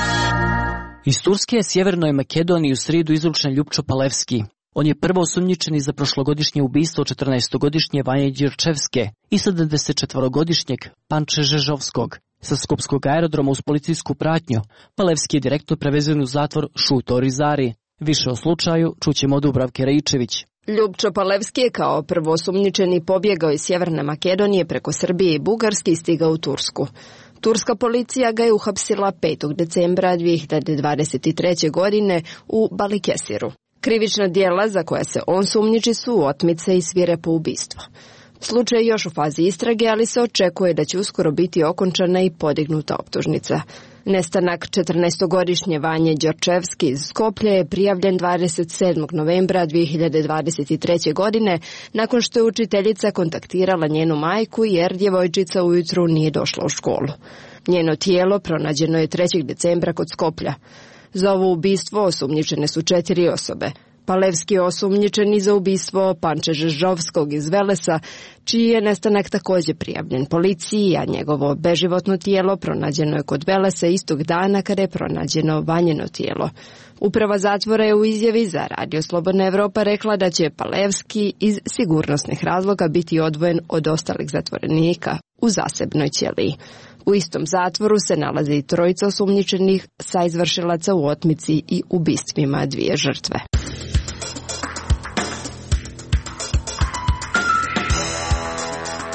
Iz Turske je Sjevernoj Makedoniji u srijedu izručen Ljupčo Palevski. On je prvo osumnjičeni za prošlogodišnje ubistvo četrnaestogodišnje Vanje Đurčevske i sedamdesetčetvorogodišnjeg Panče Žežovskog. Sa Skopskog aerodroma uz policijsku pratnju, Palevski je direktno prevezen u zatvor Šuto Rizari. Više o slučaju čućemo od Dubravke Raičević. Ljupčo Palevski je kao prvo osumnjičeni pobjegao iz Sjeverne Makedonije preko Srbije i Bugarske i stigao u Tursku. Turska policija ga je uhapsila petog decembra dvije hiljade dvadeset treće. godine u Balikesiru. Krivična djela za koja se on sumnjiči su otmice i svirepo ubistvo. Slučaj je još u fazi istrage, ali se očekuje da će uskoro biti okončana i podignuta optužnica. Nestanak četrnaestogodišnje Vanje Đorčevski iz Skoplja je prijavljen dvadeset sedmog novembra dvije hiljade dvadeset treće. godine nakon što je učiteljica kontaktirala njenu majku jer djevojčica ujutru nije došla u školu. Njeno tijelo pronađeno je trećeg decembra kod Skoplja. Za ovo ubistvo osumnjičene su četiri osobe. Palevski je osumnjičen i za ubistvo Panče Žežovskog iz Velesa, čiji je nestanak također prijavljen policiji, a njegovo beživotno tijelo pronađeno je kod Velesa istog dana kada je pronađeno Vanjeno tijelo. Uprava zatvora je u izjavi za Radio Slobodna Evropa rekla da će Palevski iz sigurnosnih razloga biti odvojen od ostalih zatvorenika u zasebnoj ćeliji. U istom zatvoru se nalaze i trojica osumnjičenih sa izvršilaca u otmici i ubistvima dvije žrtve.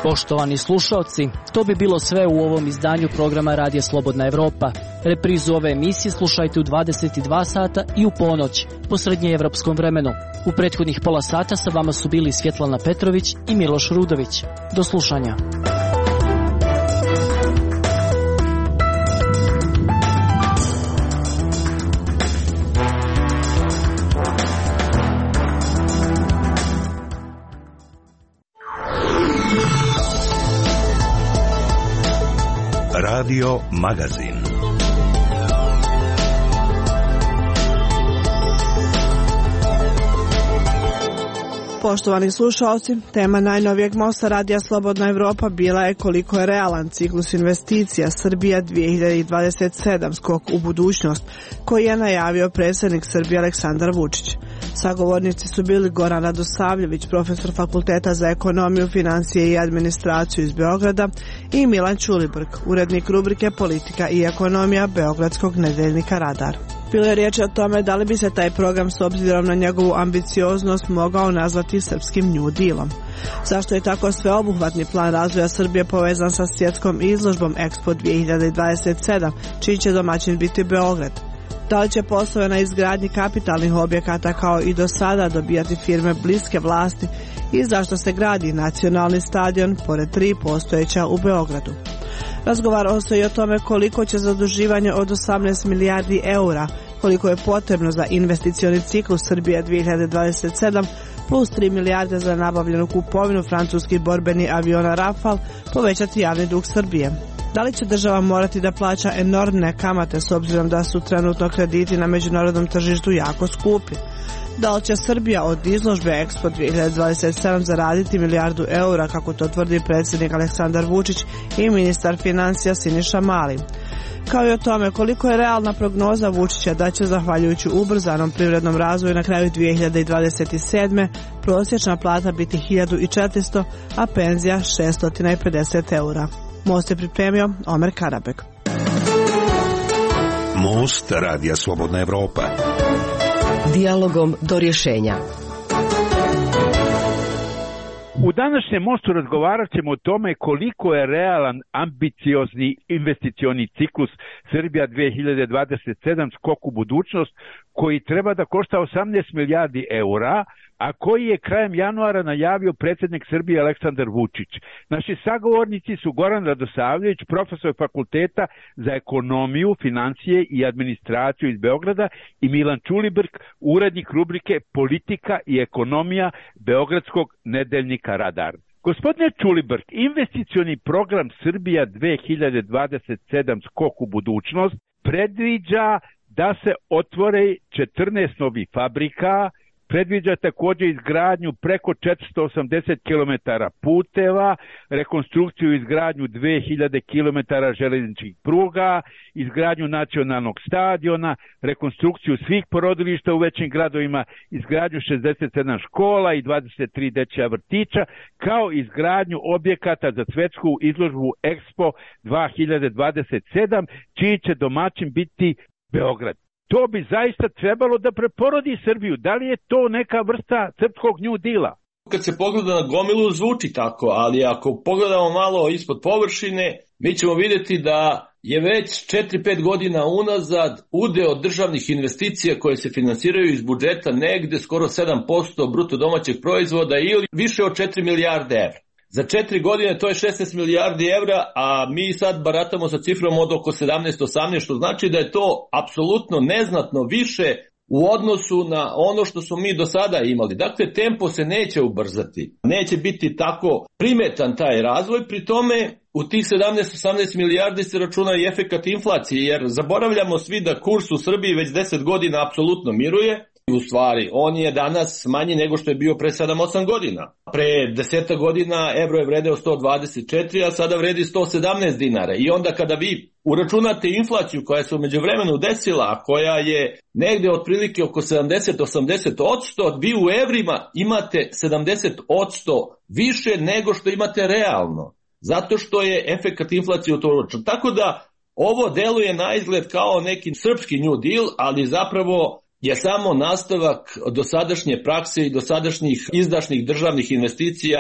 Poštovani slušaoci, to bi bilo sve u ovom izdanju programa Radija Slobodna Evropa. Reprizu ove emisije slušajte u dvadeset dva sata i u ponoć, po srednjeevropskom vremenu. U prethodnih pola sata sa vama su bili Svjetlana Petrović i Miloš Rudović. Do slušanja. Radio Magazin. Poštovani slušalci, tema najnovijeg mosta Radija Slobodna Evropa bila je koliko je realan ciklus investicija Srbija dvije hiljade dvadeset sedam skok u budućnost, koji je najavio predsjednik Srbije Aleksandar Vučić. Sagovornici su bili Goran Radosavljević, profesor Fakulteta za ekonomiju, financije i administraciju iz Beograda, i Milan Ćulibrk, urednik rubrike Politika i ekonomija Beogradskog nedeljnika Radar. Bilo je riječi o tome da li bi se taj program s obzirom na njegovu ambicioznost mogao nazvati srpskim New Dealom. Zašto je tako sveobuhvatni plan razvoja Srbije povezan sa svjetskom izložbom Expo dvije hiljade dvadeset sedam, čiji će domaćin biti Beograd? Da li će poslove na izgradnji kapitalnih objekata kao i do sada dobijati firme bliske vlasti i zašto se gradi nacionalni stadion pored tri postojeća u Beogradu? Razgovaralo se i o tome koliko će zaduživanje od osamnaest milijardi eura, koliko je potrebno za investicioni ciklus Srbije dvije hiljade dvadeset sedam, plus tri milijarde za nabavljenu kupovinu francuskih borbenih aviona Rafale, povećati javni dug Srbije. Da li će država morati da plaća enormne kamate s obzirom da su trenutno krediti na međunarodnom tržištu jako skupi? Da li će Srbija od izložbe Expo dvije hiljade dvadeset sedam zaraditi milijardu eura, kako to tvrdi predsjednik Aleksandar Vučić i ministar financija Siniša Mali? Kao i o tome koliko je realna prognoza Vučića da će, zahvaljujući ubrzanom privrednom razvoju, na kraju dvije hiljade dvadeset sedme prosječna plata biti hiljadu četiristo, a penzija šesto pedeset eura. Most je pripremio Omer Karabek. Most Radija Slobodna Evropa. Dijalogom do rješenja. U današnjem mostu razgovarat ćemo o tome koliko je realan, ambiciozni investicioni ciklus Srbija dvije hiljade dvadeset sedam skok u budućnost, koji treba da košta osamnaest milijardi eura, a koji je krajem januara najavio predsjednik Srbije Aleksandar Vučić. Naši sagovornici su Goran Radosavljević, profesor Fakulteta za ekonomiju, financije i administraciju iz Beograda, i Milan Ćulibrk, urednik rubrike Politika i ekonomija Beogradskog nedeljnika Radar. Gospodine Ćulibrk, investicioni program Srbija dvije hiljade dvadeset sedam skok u budućnost predviđa da se otvore četrnaest novih fabrika, predviđa također izgradnju preko četiristo osamdeset kilometara puteva, rekonstrukciju i izgradnju dvije hiljade kilometara željezničkih pruga, izgradnju nacionalnog stadiona, rekonstrukciju svih porodilišta u većim gradovima, izgradnju šezdeset sedam škola i dvadeset tri dečja vrtića, kao izgradnju objekata za svjetsku izložbu Expo dvije hiljade dvadeset sedam, čiji će domaćin biti Beograd. To bi zaista trebalo da preporodi Srbiju. Da li je to neka vrsta srpskog New Deala? Kad se pogleda na gomilu zvuči tako, ali ako pogledamo malo ispod površine, mi ćemo vidjeti da je već četiri pet godina unazad udeo državnih investicija koje se finansiraju iz budžeta negde skoro sedam posto bruto domaćeg proizvoda ili više od četiri milijarde evra. Za četiri godine to je šesnaest milijardi evra, a mi sad baratamo sa cifrom od oko sedamnaest osamnaest, što znači da je to apsolutno neznatno više u odnosu na ono što smo mi do sada imali. Dakle, tempo se neće ubrzati, neće biti tako primetan taj razvoj, pri tome u tih sedamnaest osamnaest milijardi se računa i efekat inflacije, jer zaboravljamo svi da kurs u Srbiji već deset godina apsolutno miruje. U stvari, on je danas manji nego što je bio pre sedam osam godina. Pre deset godina evro je vredeo sto dvadeset četiri, a sada vredi sto sedamnaest dinara. I onda kada vi uračunate inflaciju koja se u međuvremenu desila, a koja je negde otprilike oko sedamdeset do osamdeset odsto, vi u evrima imate sedamdeset odsto više nego što imate realno. Zato što je efekat inflacije u to uračun. Tako da ovo deluje na izgled kao neki srpski New Deal, ali zapravo je samo nastavak dosadašnje prakse i dosadašnjih izdašnih državnih investicija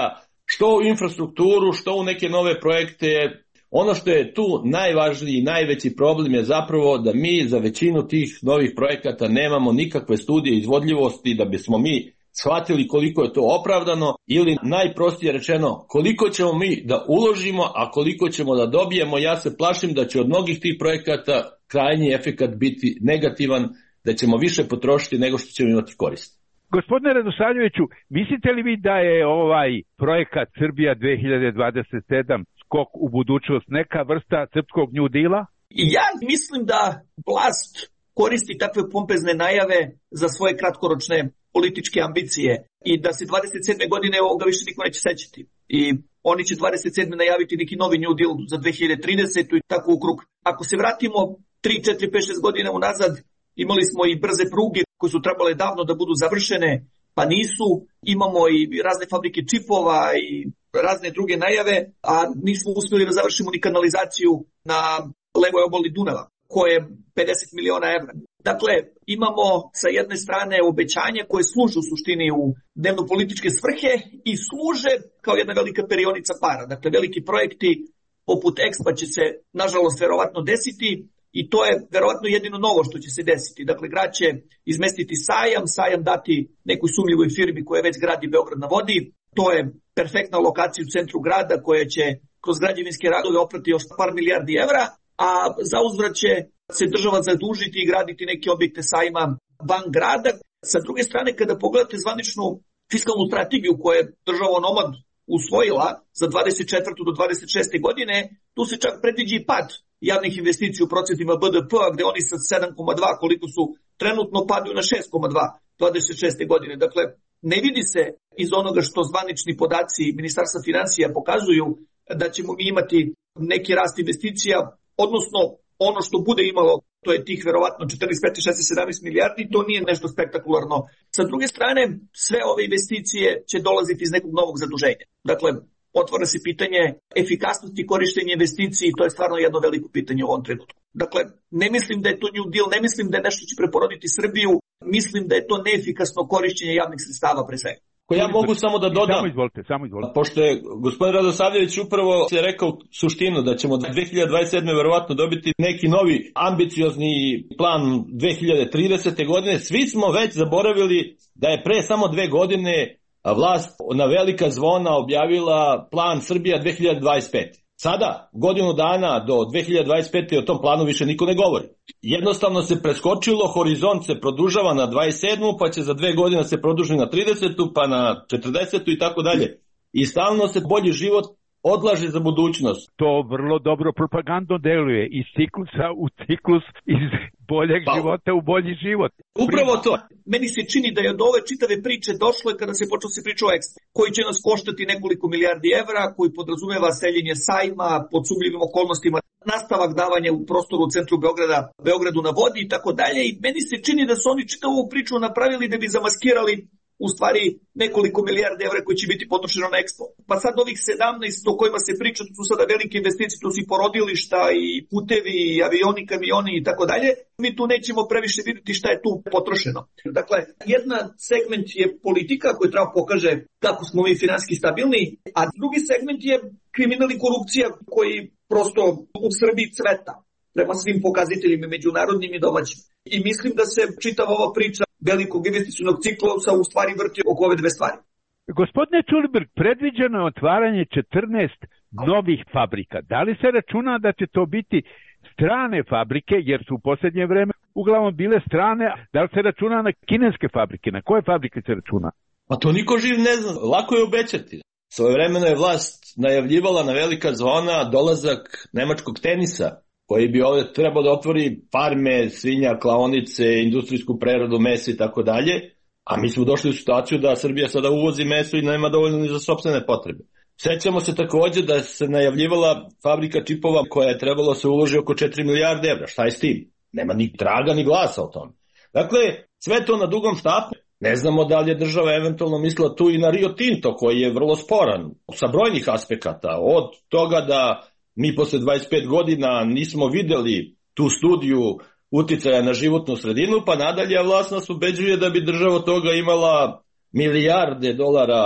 što u infrastrukturu, što u neke nove projekte. Ono što je tu najvažniji i najveći problem je zapravo da mi za većinu tih novih projekata nemamo nikakve studije izvodljivosti da bismo mi shvatili koliko je to opravdano ili najprostije rečeno koliko ćemo mi da uložimo, a koliko ćemo da dobijemo. Ja se plašim da će od mnogih tih projekata krajnji efekat biti negativan, da ćemo više potrošiti nego što ćemo imati korist. Gospodine Radosavljeviću, mislite li vi da je ovaj projekat Srbija dve hiljade dvadeset sedam skok u budućnost neka vrsta srpskog New Deala? Ja mislim da vlast koristi takve pompezne najave za svoje kratkoročne političke ambicije i da se dvadeset sedme godine ovoga više niko neće sećati. I oni će dvadeset sedme najaviti neki novi New Deal za dve hiljade tridesetu i tako u krug. Ako se vratimo tri, četiri, pet, šest godina unazad, imali smo i brze pruge koje su trebale davno da budu završene, pa nisu. Imamo i razne fabrike čipova i razne druge najave, a nismo uspjeli da završimo ni kanalizaciju na levoj obali Dunava, koje je pedeset miliona evra. Dakle, imamo sa jedne strane obećanja koje služe u suštini u dnevno-političke svrhe i služe kao jedna velika perionica para. Dakle, veliki projekti poput Expa će se, nažalost, verovatno desiti, i to je verovatno jedino novo što će se desiti. Dakle, grad će izmestiti sajam, sajam dati nekoj sumnjivoj firmi koja već gradi Beograd na vodi. To je perfektna lokacija u centru grada koja će kroz građevinske radove oprati još par milijardi evra, a za uzvrat će se država zadužiti i graditi neke objekte sajma van grada. Sa druge strane, kada pogledate zvaničnu fiskalnu strategiju koju je država onomad usvojila za dvadeset četvrtu do dvadeset šeste godine, tu se čak predviđa i pad javnih investicija u procentima B D P-a, gde oni sa sedam zarez dva koliko su trenutno padaju na šest zarez dva dvadeset šeste godine. Dakle, ne vidi se iz onoga što zvanični podaci Ministarstva finansija pokazuju da ćemo mi imati neki rast investicija, odnosno ono što bude imalo, to je tih verovatno četrnaest, petnaest, šesnaest, sedamnaest milijardi, to nije nešto spektakularno. Sa druge strane, sve ove investicije će dolaziti iz nekog novog zaduženja. Dakle, otvara se pitanje efikasnosti korištenja investiciji, to je stvarno jedno veliko pitanje u ovom trenutku. Dakle, ne mislim da je to New Deal, ne mislim da je nešto će preporoditi Srbiju, mislim da je to neefikasno korištenje javnih sredstava pre svega. Ja mogu samo da dodam, samo izvolite, samo izvolite. Pošto je gospodin Radosavljević upravo se rekao suštinu da ćemo dve hiljade dvadeset sedme verovatno dobiti neki novi ambiciozni plan dve hiljade tridesete godine, svi smo već zaboravili da je pre samo dve godine vlast na velika zvona objavila plan Srbija dve hiljade dvadeset pete. Sada, godinu dana do dve hiljade dvadeset pete o tom planu više niko ne govori. Jednostavno se preskočilo, horizont se produžava na dvadeset sedmu, pa će za dve godine se produži na tridesetu, pa na četrdesetu i tako dalje. I stalno se bolji život odlaže za budućnost. To vrlo dobro propagandno deluje iz ciklusa u ciklus, iz boljeg pa, života u bolji život. Upravo to. Meni se čini da je od ove čitave priče došlo je kada se počeo se priča o Expo, koji će nas koštati nekoliko milijardi evra, koji podrazumeva seljenje sajma pod sumnjivim okolnostima, nastavak davanja u prostoru u centru Beograda, Beogradu na vodi i tako dalje. I meni se čini da su oni čitavu ovu priču napravili da bi zamaskirali u stvari nekoliko milijarde evra koji će biti potrošeno na Expo. Pa sad ovih sedamnaest o kojima se priča, to su sada velike investicije, to su i porodilišta i putevi i avioni, kamioni i tako dalje. Mi tu nećemo previše vidjeti šta je tu potrošeno. Dakle, jedna segment je politika koja treba pokaže kako smo mi finansijski stabilni, a drugi segment je kriminal i korupcija koji prosto u Srbiji cveta prema svim pokazateljima međunarodnim i domaćim. I mislim da se čitava ova priča velikog investicionog ciklusa u stvari vrti oko ove dve stvari. Gospodine Ćulibrk, predviđeno je otvaranje četrnaest novih fabrika. Da li se računa da će to biti strane fabrike, jer su u posljednje vreme uglavnom bile strane, da li se računa na kineske fabrike? Na koje fabrike se računa? Pa to niko živ ne zna. Lako je obećati. Svojevremeno je vlast najavljivala na velika zvona dolazak nemačkog tenisa, koji bi ovdje trebao da otvori farme, svinja, klaonice, industrijsku preradu, mesa i tako dalje, a mi smo došli u situaciju da Srbija sada uvozi meso i nema dovoljno ni za sopstvene potrebe. Sećamo se također da se najavljivala fabrika čipova koja je trebalo se uloži oko četiri milijarde evra. Šta je s tim? Nema ni traga ni glasa o tome. Dakle, sve to na dugom štapu. Ne znamo da li je država eventualno mislila tu i na Rio Tinto, koji je vrlo sporan sa brojnih aspekata. Od toga da mi posle dvadeset pet godina nismo videli tu studiju uticaja na životnu sredinu, pa nadalje vlast nas ubeđuje da bi država toga imala milijarde dolara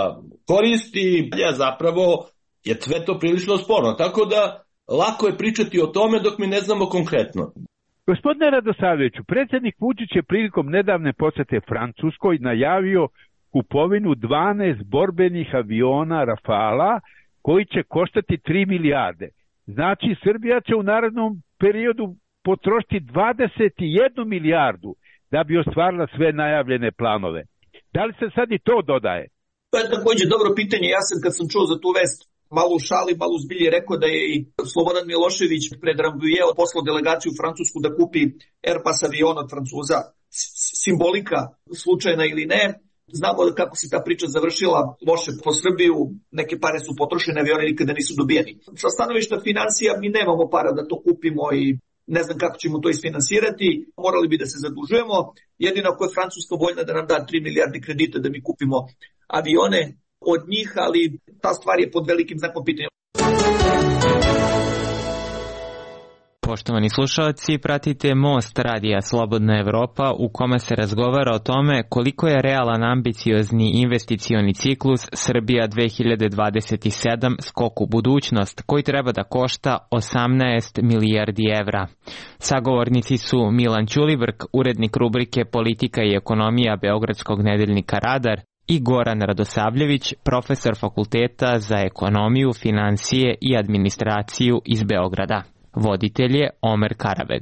koristi, ja zapravo je sve to prilično sporno. Tako da lako je pričati o tome dok mi ne znamo konkretno. Gospodine Radosavljeviću, predsjednik Vučić je prilikom nedavne posete Francuskoj najavio kupovinu dvanaest borbenih aviona Rafala koji će koštati tri milijarde. Znači, Srbija će u narednom periodu potrošiti dvadeset jednu milijardu da bi ostvarila sve najavljene planove. Da li se sad i to dodaje? To je također dobro pitanje. Ja sam kad sam čuo za tu vest malo u šali, malo u zbilji rekao da je i Slobodan Milošević pred Rambouillet poslao delegaciju u Francusku da kupi Airbus avion od Francuza. Simbolika, slučajna ili ne, znamo kako se ta priča završila loše po Srbiju, neke pare su potrošene, avioni nikada nisu dobijeni. Sa stanovišta financija mi nemamo para da to kupimo i ne znam kako ćemo to isfinansirati, morali bi da se zadužujemo, jedino ako je Francuska voljna da nam da tri milijarde kredita da mi kupimo avione od njih, ali ta stvar je pod velikim znakom pitanja. Poštovani slušalci, pratite Most radija Slobodna Evropa u kome se razgovara o tome koliko je realan ambiciozni investicioni ciklus Srbija dve hiljade dvadeset sedam skok u budućnost koji treba da košta osamnaest milijardi evra. Sagovornici su Milan Ćulibrk, urednik rubrike Politika i ekonomija Beogradskog nedeljnika Radar, i Goran Radosavljević, profesor Fakulteta za ekonomiju, finansije i administraciju iz Beograda. Voditelj je Omer Karabeg.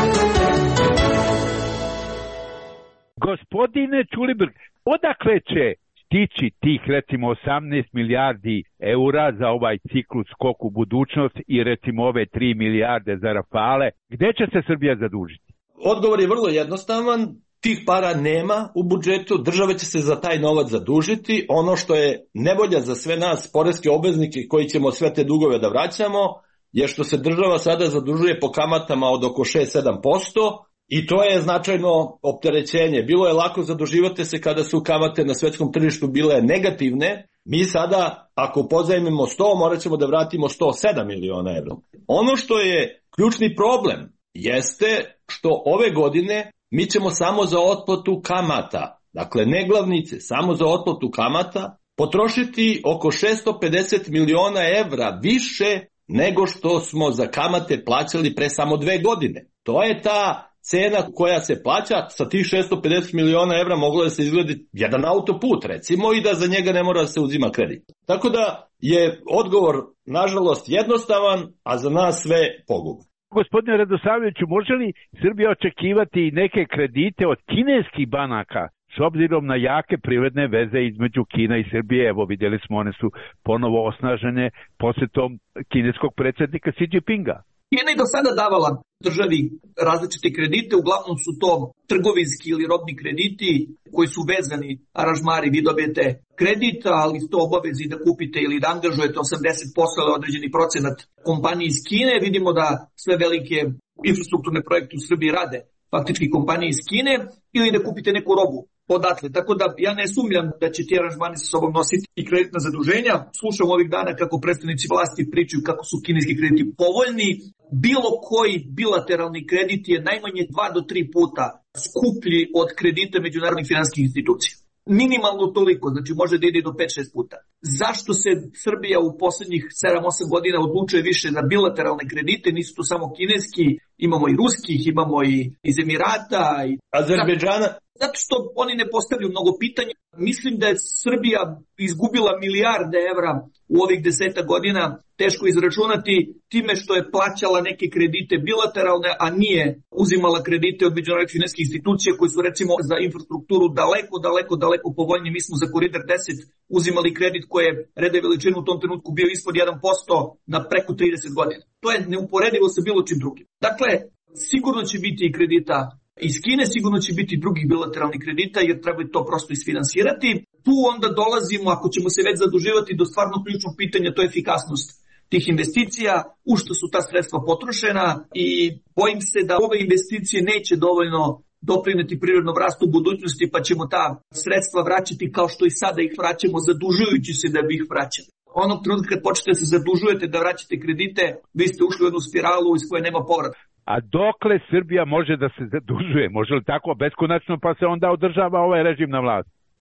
Gospodine Ćulibrk, odakle će stići tih recimo osamnaest milijardi eura za ovaj ciklus skok u budućnost i recimo ove tri milijarde za Rafale? Gde će se Srbija zadužiti? Odgovor je vrlo jednostavan. Tih para nema u budžetu, država će se za taj novac zadužiti. Ono što je nevolja za sve nas, poreske obveznike koji ćemo sve te dugove da vraćamo, je što se država sada zadužuje po kamatama od oko šest do sedam posto i to je značajno opterećenje. Bilo je lako zaduživati se kada su kamate na svetskom tržištu bile negativne. Mi sada, ako pozajmimo sto, morat ćemo da vratimo sto sedam miliona evra. Ono što je ključni problem jeste što ove godine mi ćemo samo za otplatu kamata, dakle ne glavnice, samo za otplatu kamata, potrošiti oko šesto pedeset miliona evra više nego što smo za kamate plaćali pre samo dve godine. To je ta cena koja se plaća. Sa tih šesto pedeset miliona evra moglo da se izgledi jedan autoput, recimo, i da za njega ne mora da se uzima kredit. Tako da je odgovor, nažalost, jednostavan, a za nas sve poguban. Gospodine Radosavljeviću, može li Srbija očekivati neke kredite od kineskih banaka s obzirom na jake privredne veze između Kina i Srbije? Evo, vidjeli smo, one su ponovo osnažene posjetom kineskog predsjednika Xi Jinpinga. Kina je do sada davala državi različite kredite, uglavnom su to trgovinski ili robni krediti koji su vezani aranžmari, vi dobijete kredit, ali ste obavezi da kupite ili da angažujete osamdeset posto ili određeni procenat kompanije iz Kine. Vidimo da sve velike infrastrukturne projekte u Srbiji rade faktički kompanije iz Kine ili da kupite neku robu odatle. Tako da ja ne sumnjam da će ti aranžmani sa sobom nositi i kreditna zaduženja. Slušam ovih dana kako predstavnici vlasti pričaju kako su kineski krediti povoljni. Bilo koji bilateralni kredit je najmanje dva do tri puta skuplji od kredita međunarodnih finansijskih institucija. Minimalno toliko, znači može da ide do pet do šest puta. Zašto se Srbija u poslednjih sedam do osam godina odlučuje više na bilateralne kredite? Nisu to samo kineski, imamo i ruskih, imamo i iz Emirata. I Azerbejdžana. Zato što oni ne postavljaju mnogo pitanja. Mislim da je Srbija izgubila milijarde evra u ovih deseta godina, teško izračunati, time što je plaćala neke kredite bilateralne, a nije uzimala kredite od međunarodnih finansijskih institucija koji su recimo za infrastrukturu daleko, daleko, daleko povoljniji. Mi smo za Koridor deset uzimali kredit koji je rede veličinu u tom trenutku bio ispod jedan posto na preko trideset godina. To je neuporedivo sa bilo čim drugim. Dakle, sigurno će biti i kredita iz Kine, sigurno će biti drugih bilateralnih kredita jer treba to prosto isfinansirati. Tu onda dolazimo, ako ćemo se već zaduživati, do stvarno ključnog pitanja, to je efikasnost tih investicija, u što su ta sredstva potrošena i bojim se da ove investicije neće dovoljno doprineti prirodnom rastu u budućnosti, pa ćemo ta sredstva vraćati kao što i sada ih vraćamo, zadužujući se da bi ih vraćali. Onog trenutka kad počnete da se zadužujete da vraćate kredite, vi ste ušli u jednu spiralu iz koje nema povrata. A dokle Srbija može da se zadužuje? Može li tako beskonačno pa se onda održava ovaj režim na vlasti?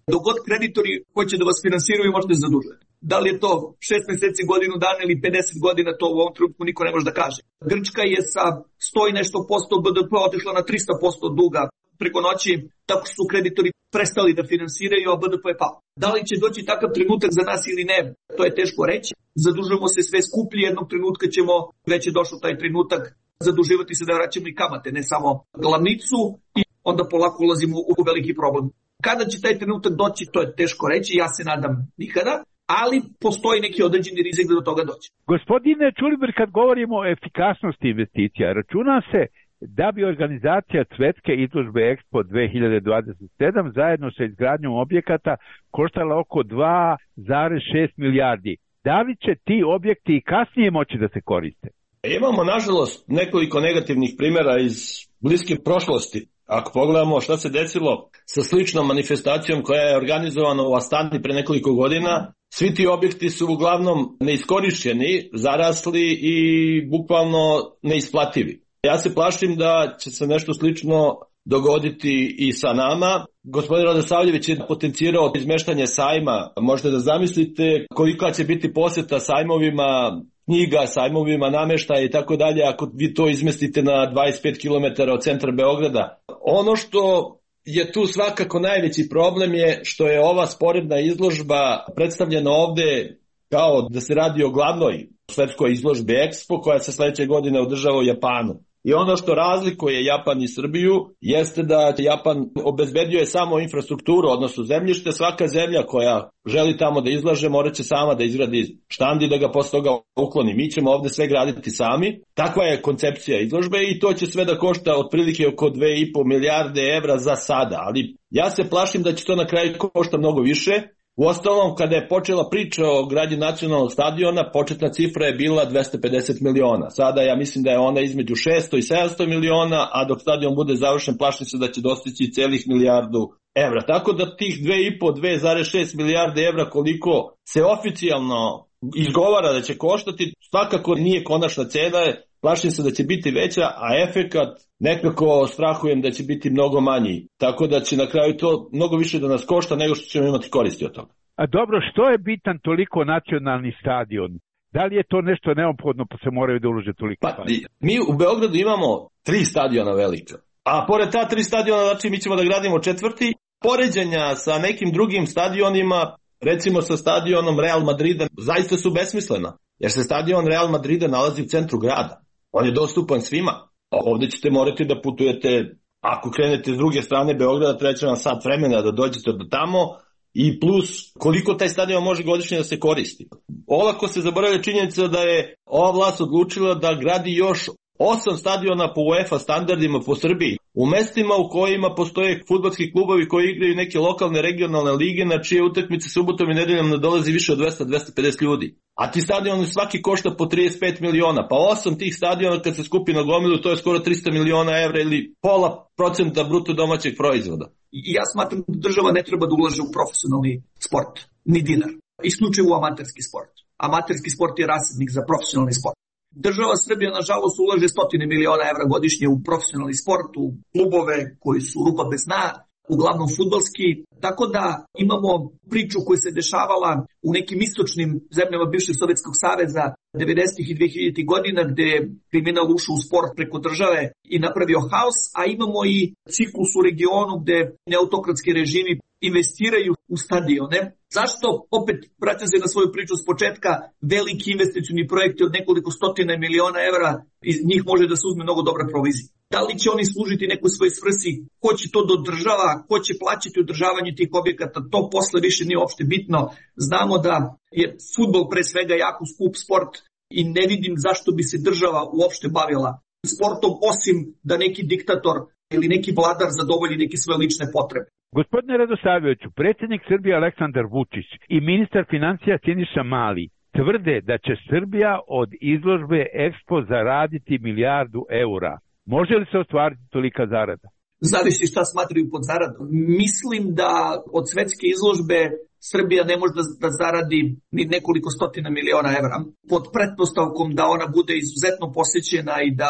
Dok god kreditori hoće da vas finansiraju, možete se zadužiti. Da li je to šest meseci, godinu dana ili pedeset godina, to u ovom trenutku niko ne može da kaže. Grčka je sa sto i nešto posto B D P otišla na trista posto duga preko noći, tako su kreditori prestali da finansiraju, a B D P je pao. Da li će doći takav trenutak za nas ili ne, to je teško reći. Zadužujemo se sve skuplji, jednog trenutka ćemo, već je došao taj trenutak, zaduživati se da vraćamo i kamate, ne samo glavnicu, i onda polako ulazimo u veliki problem. Kada će taj trenutak doći, to je teško reći, ja se nadam nikada, ali postoji neki određeni rizik da do toga dođe. Gospodine Čuliber, kad govorimo o efikasnosti investicija, računa se da bi organizacija Svetske izložbe Expo dve hiljade dvadeset sedam zajedno sa izgradnjom objekata koštala oko dva zarez šest milijardi. Da li će ti objekti i kasnije moći da se koriste? Imamo, nažalost, nekoliko negativnih primjera iz bliske prošlosti. Ako pogledamo šta se desilo sa sličnom manifestacijom koja je organizovana u Astani pre nekoliko godina, svi ti objekti su uglavnom neiskorišćeni, zarasli i bukvalno neisplativi. Ja se plašim da će se nešto slično dogoditi i sa nama. Gospodin Radosavljević je potencirao izmeštanje sajma. Možete da zamislite kolika će biti posjeta sajmovima knjiga, sajmovima nameštaja i tako dalje ako vi to izmestite na dvadeset pet kilometara od centra Beograda. Ono što je tu svakako najveći problem je što je ova sporedna izložba predstavljena ovde kao da se radi o glavnoj svetskoj izložbi Expo koja se sledeće godine održava u Japanu. I ono što razlikuje Japan i Srbiju jeste da Japan obezbeđuje samo infrastrukturu, odnosno zemljište. Svaka zemlja koja želi tamo da izlaže morat će sama da izgradi štand i da ga posle toga ukloni. Mi ćemo ovde sve graditi sami. Takva je koncepcija izložbe i to će sve da košta otprilike oko dve i po milijarde evra za sada. Ali ja se plašim da će to na kraju košta mnogo više. Uostalom, kada je počela priča o gradnji nacionalnog stadiona, početna cifra je bila dvesta pedeset miliona. Sada ja mislim da je ona između šesto i sedamsto miliona, a dok stadion bude završen, plašim se da će dostići celih milijardu evra. Tako da tih dve i po, dve zarez šest milijarde evra koliko se oficijalno izgovara da će koštati, svakako nije konačna cena, plašim se da će biti veća, a efekat nekako strahujem da će biti mnogo manji. Tako da će na kraju to mnogo više da nas košta nego što ćemo imati koristi od toga. A dobro, što je bitan toliko nacionalni stadion? Da li je to nešto neophodno pa se moraju da ulože toliko? Pa, mi u Beogradu imamo tri stadiona velika. A pored ta tri stadiona, znači mi ćemo da gradimo četvrti. Poređenja sa nekim drugim stadionima, recimo sa stadionom Real Madrida, zaista su besmislena. Jer se stadion Real Madrida nalazi u centru grada. On je dostupan svima. Ovde ćete morati da putujete, ako krenete s druge strane Beograda, treće vam sat vremena da dođete do tamo i plus koliko taj stadion može godišnje da se koristi. Olako se zaboravlja činjenica da je ova vlast odlučila da gradi još osam stadiona po UEFA standardima po Srbiji, u mestima u kojima postoje fudbalski klubovi koji igraju neke lokalne regionalne lige, na čije utakmice subotom i nedeljom ne dolazi više od dvesta do dvesta pedeset ljudi. A ti stadioni svaki košta po trideset pet miliona, pa osam tih stadiona kad se skupi na gomilu, to je skoro trista miliona evra ili pola procenta bruto domaćeg proizvoda. I ja smatram da država ne treba da ulaže u profesionalni sport, ni dinar, isključivo u amaterski sport. Amaterski sport je rasadnik za profesionalni sport. Država Srbija, nažalost, ulaže stotine miliona evra godišnje u profesionalni sport, u klubove koji su rupa bez dna, uglavnom fudbalski, tako da imamo priču koja se dešavala u nekim istočnim zemljama bivšeg Sovjetskog saveza devedesetih i dvehiljaditih godina, gde je kriminal ušao u sport preko države i napravio haos, a imamo i ciklus u regionu gde neautokratski režimi investiraju u stadione. Zašto? Opet vraćam se na svoju priču s početka, veliki investicioni projekti od nekoliko stotina miliona evra, iz njih može da se uzme mnogo dobra provizija. Da li će oni služiti nekoj svoj svrsi, ko će to dodržava, ko će plaćati održavanje tih objekata, to posle više nije uopšte bitno. Znamo da je fudbal pre svega jako skup sport i ne vidim zašto bi se država uopšte bavila sportom, osim da neki diktator ili neki vladar zadovolji neke svoje lične potrebe. Gospodine Radosavljeviću, predsjednik Srbije Aleksandar Vučić i ministar financija Siniša Mali tvrde da će Srbija od izložbe Expo zaraditi milijardu eura. Može li se ostvariti tolika zarada? Zavisi šta smatraju pod zaradom. Mislim da od svetske izložbe Srbija ne može da zaradi ni nekoliko stotina miliona evra, pod pretpostavkom da ona bude izuzetno posjećena i da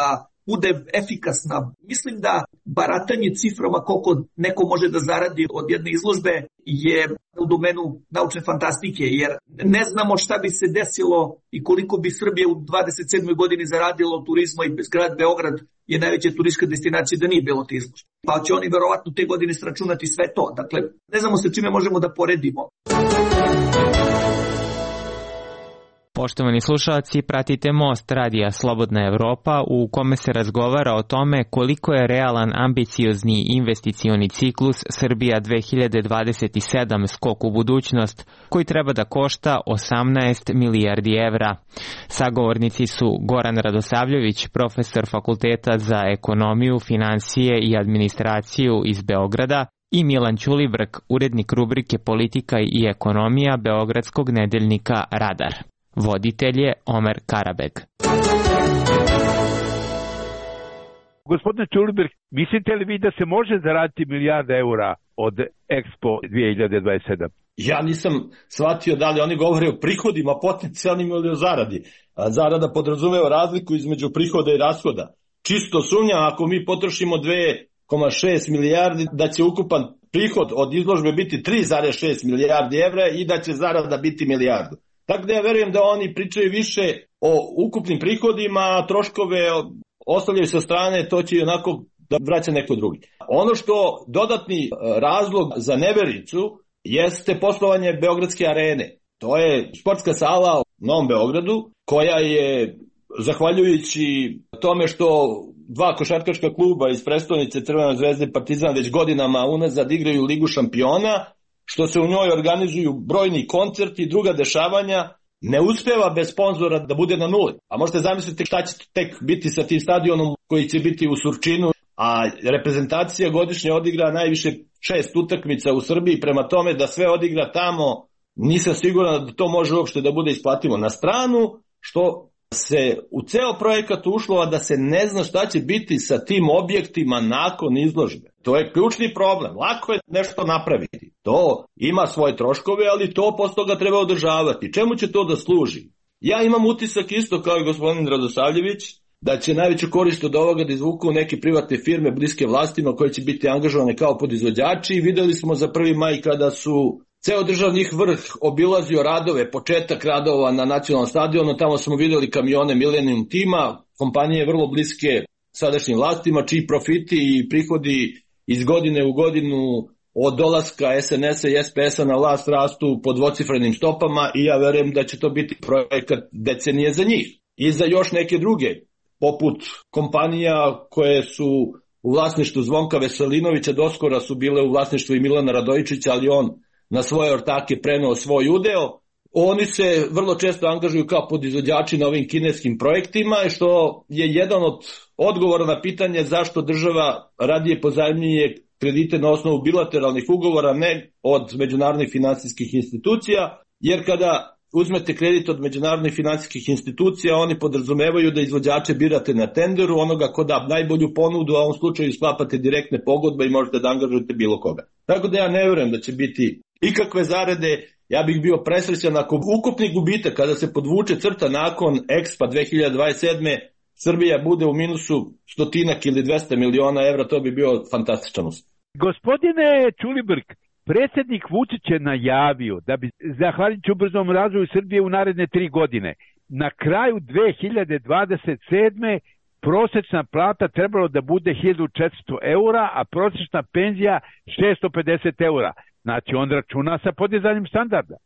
bude efikasna. Mislim da baratanje ciframa koliko neko može da zaradi od jedne izložbe je u domenu naučne fantastike, jer ne znamo šta bi se desilo i koliko bi Srbija u dvadeset sedmoj godini zaradila od turizma i grad Beograd je najveća turistička destinacija da nije bilo te izložbe. Pa će oni verovatno te godine sračunati sve to. Dakle, ne znamo sa čime možemo da poredimo. Poštovani slušalci, pratite Most radija Slobodna Evropa u kome se razgovara o tome koliko je realan ambiciozni investicioni ciklus Srbija dve hiljade dvadeset sedam skok u budućnost koji treba da košta osamnaest milijardi evra. Sagovornici su Goran Radosavljević, profesor Fakulteta za ekonomiju, finansije i administraciju iz Beograda, i Milan Ćulibrk, urednik rubrike Politika i ekonomija beogradskog nedeljnika Radar. Voditelj je Omer Karabeg. Gospodine Ćulibrk, mislite li vi da se može zaraditi milijarda eura od Expo dve hiljade dvadeset sedam? Ja nisam shvatio da li oni govore o prihodima potencijalnim ili o zaradi. A zarada podrazumeva razliku između prihoda i rashoda. Čisto sumnjam ako mi potrošimo dve zarez šest milijardi da će ukupan prihod od izložbe biti tri zarez šest milijardi evra i da će zarada biti milijardu. Tako da ja verujem da oni pričaju više o ukupnim prihodima, a troškove ostavljaju sa strane, to će onako da vraća neko drugi. Ono što dodatni razlog za nevericu jeste poslovanje Beogradske arene. To je sportska sala u Novom Beogradu koja je, zahvaljujući tome što dva košarkaška kluba iz prestonice Crvena zvezda i Partizan već godinama unazad igraju Ligu šampiona, što se u njoj organizuju brojni koncerti i druga dešavanja, ne uspeva bez sponzora da bude na nuli. A možete zamisliti šta će tek biti sa tim stadionom koji će biti u Surčinu, a reprezentacija godišnje odigra najviše šest utakmica u Srbiji, prema tome da sve odigra tamo, nisam siguran da to može uopšte da bude isplativo. Na stranu što se u ceo projekat ušlo, a da se ne zna šta će biti sa tim objektima nakon izložbe. To je ključni problem. Lako je nešto napraviti. To ima svoje troškove, ali to posle toga treba održavati. Čemu će to da služi? Ja imam utisak isto kao i gospodin Radosavljević, da će najveću korist od ovoga da izvuku neke privatne firme bliske vlastima koje će biti angažovane kao podizvođači. I videli smo za prvi maj kada su ceo državni vrh obilazio radove, početak radova na nacionalnom stadionu, tamo smo videli kamione Millennium tima, kompanije vrlo bliske sadašnjim vlastima, čiji profiti i prihodi iz godine u godinu od dolaska es en es-a i es pe es-a na vlast rastu po dvocifrenim stopama i ja verujem da će to biti projekat decenije za njih. I za još neke druge, poput kompanija koje su u vlasništvu Zvonka Veselinovića, doskora su bile u vlasništvu i Milana Radojičića, ali on na svoje ortake preneo svoj udeo. Oni se vrlo često angažuju kao podizvođači na ovim kineskim projektima, što je jedan od odgovora na pitanje zašto država radije pozajmljuje kredite na osnovu bilateralnih ugovora, ne od međunarodnih finansijskih institucija, jer kada uzmete kredit od međunarodnih finansijskih institucija, oni podrazumevaju da izvođače birate na tenderu, onoga ko da najbolju ponudu, a u ovom slučaju sklapate direktne pogodbe i možete da angažujete bilo koga. Tako da ja ne verujem da će biti ikakve zarade. Ja bih bio presrećan ako ukupni gubitak kada se podvuče crta nakon Expo dve hiljade dvadeset sedme Srbija bude u minusu stotinak ili dvesta miliona evra, to bi bio fantastičan uspeh. Gospodine Ćulibrk, predsjednik Vučić je najavio da bi, zahvaljujući ubrzom razvoju Srbije u naredne tri godine, na kraju dve hiljade dvadeset sedme prosječna plata trebalo da bude hiljadu četiristo eura, a prosječna penzija šesto pedeset eura. Znači on računa sa podizanjem standarda.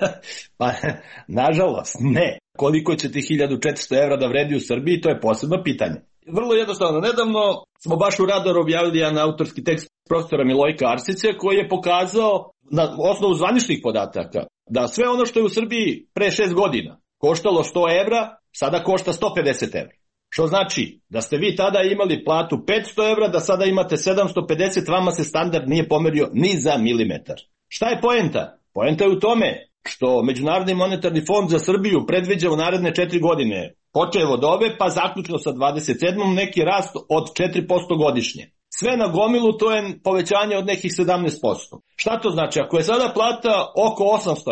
Pa, nažalost, ne. Koliko će ti hiljadu četiristo evra da vredi u Srbiji, to je posebno pitanje. Vrlo jednostavno, nedavno smo baš u Radaru objavili jedan autorski tekst profesora Milojka Arsića koji je pokazao na osnovu zvaničnih podataka da sve ono što je u Srbiji pre šest godina koštalo sto evra, sada košta sto pedeset evra. Što znači da ste vi tada imali platu petsto evra, da sada imate sedamsto pedeset, vama se standard nije pomerio ni za milimetar. Šta je poenta? Poenta je u tome što Međunarodni monetarni fond za Srbiju predviđa u naredne četiri godine, počev od ove pa zaključno sa dvadeset sedmom neki rast od četiri posto godišnje. Sve na gomilu to je povećanje od nekih sedamnaest posto. Šta to znači? Ako je sada plata oko osamsto evra,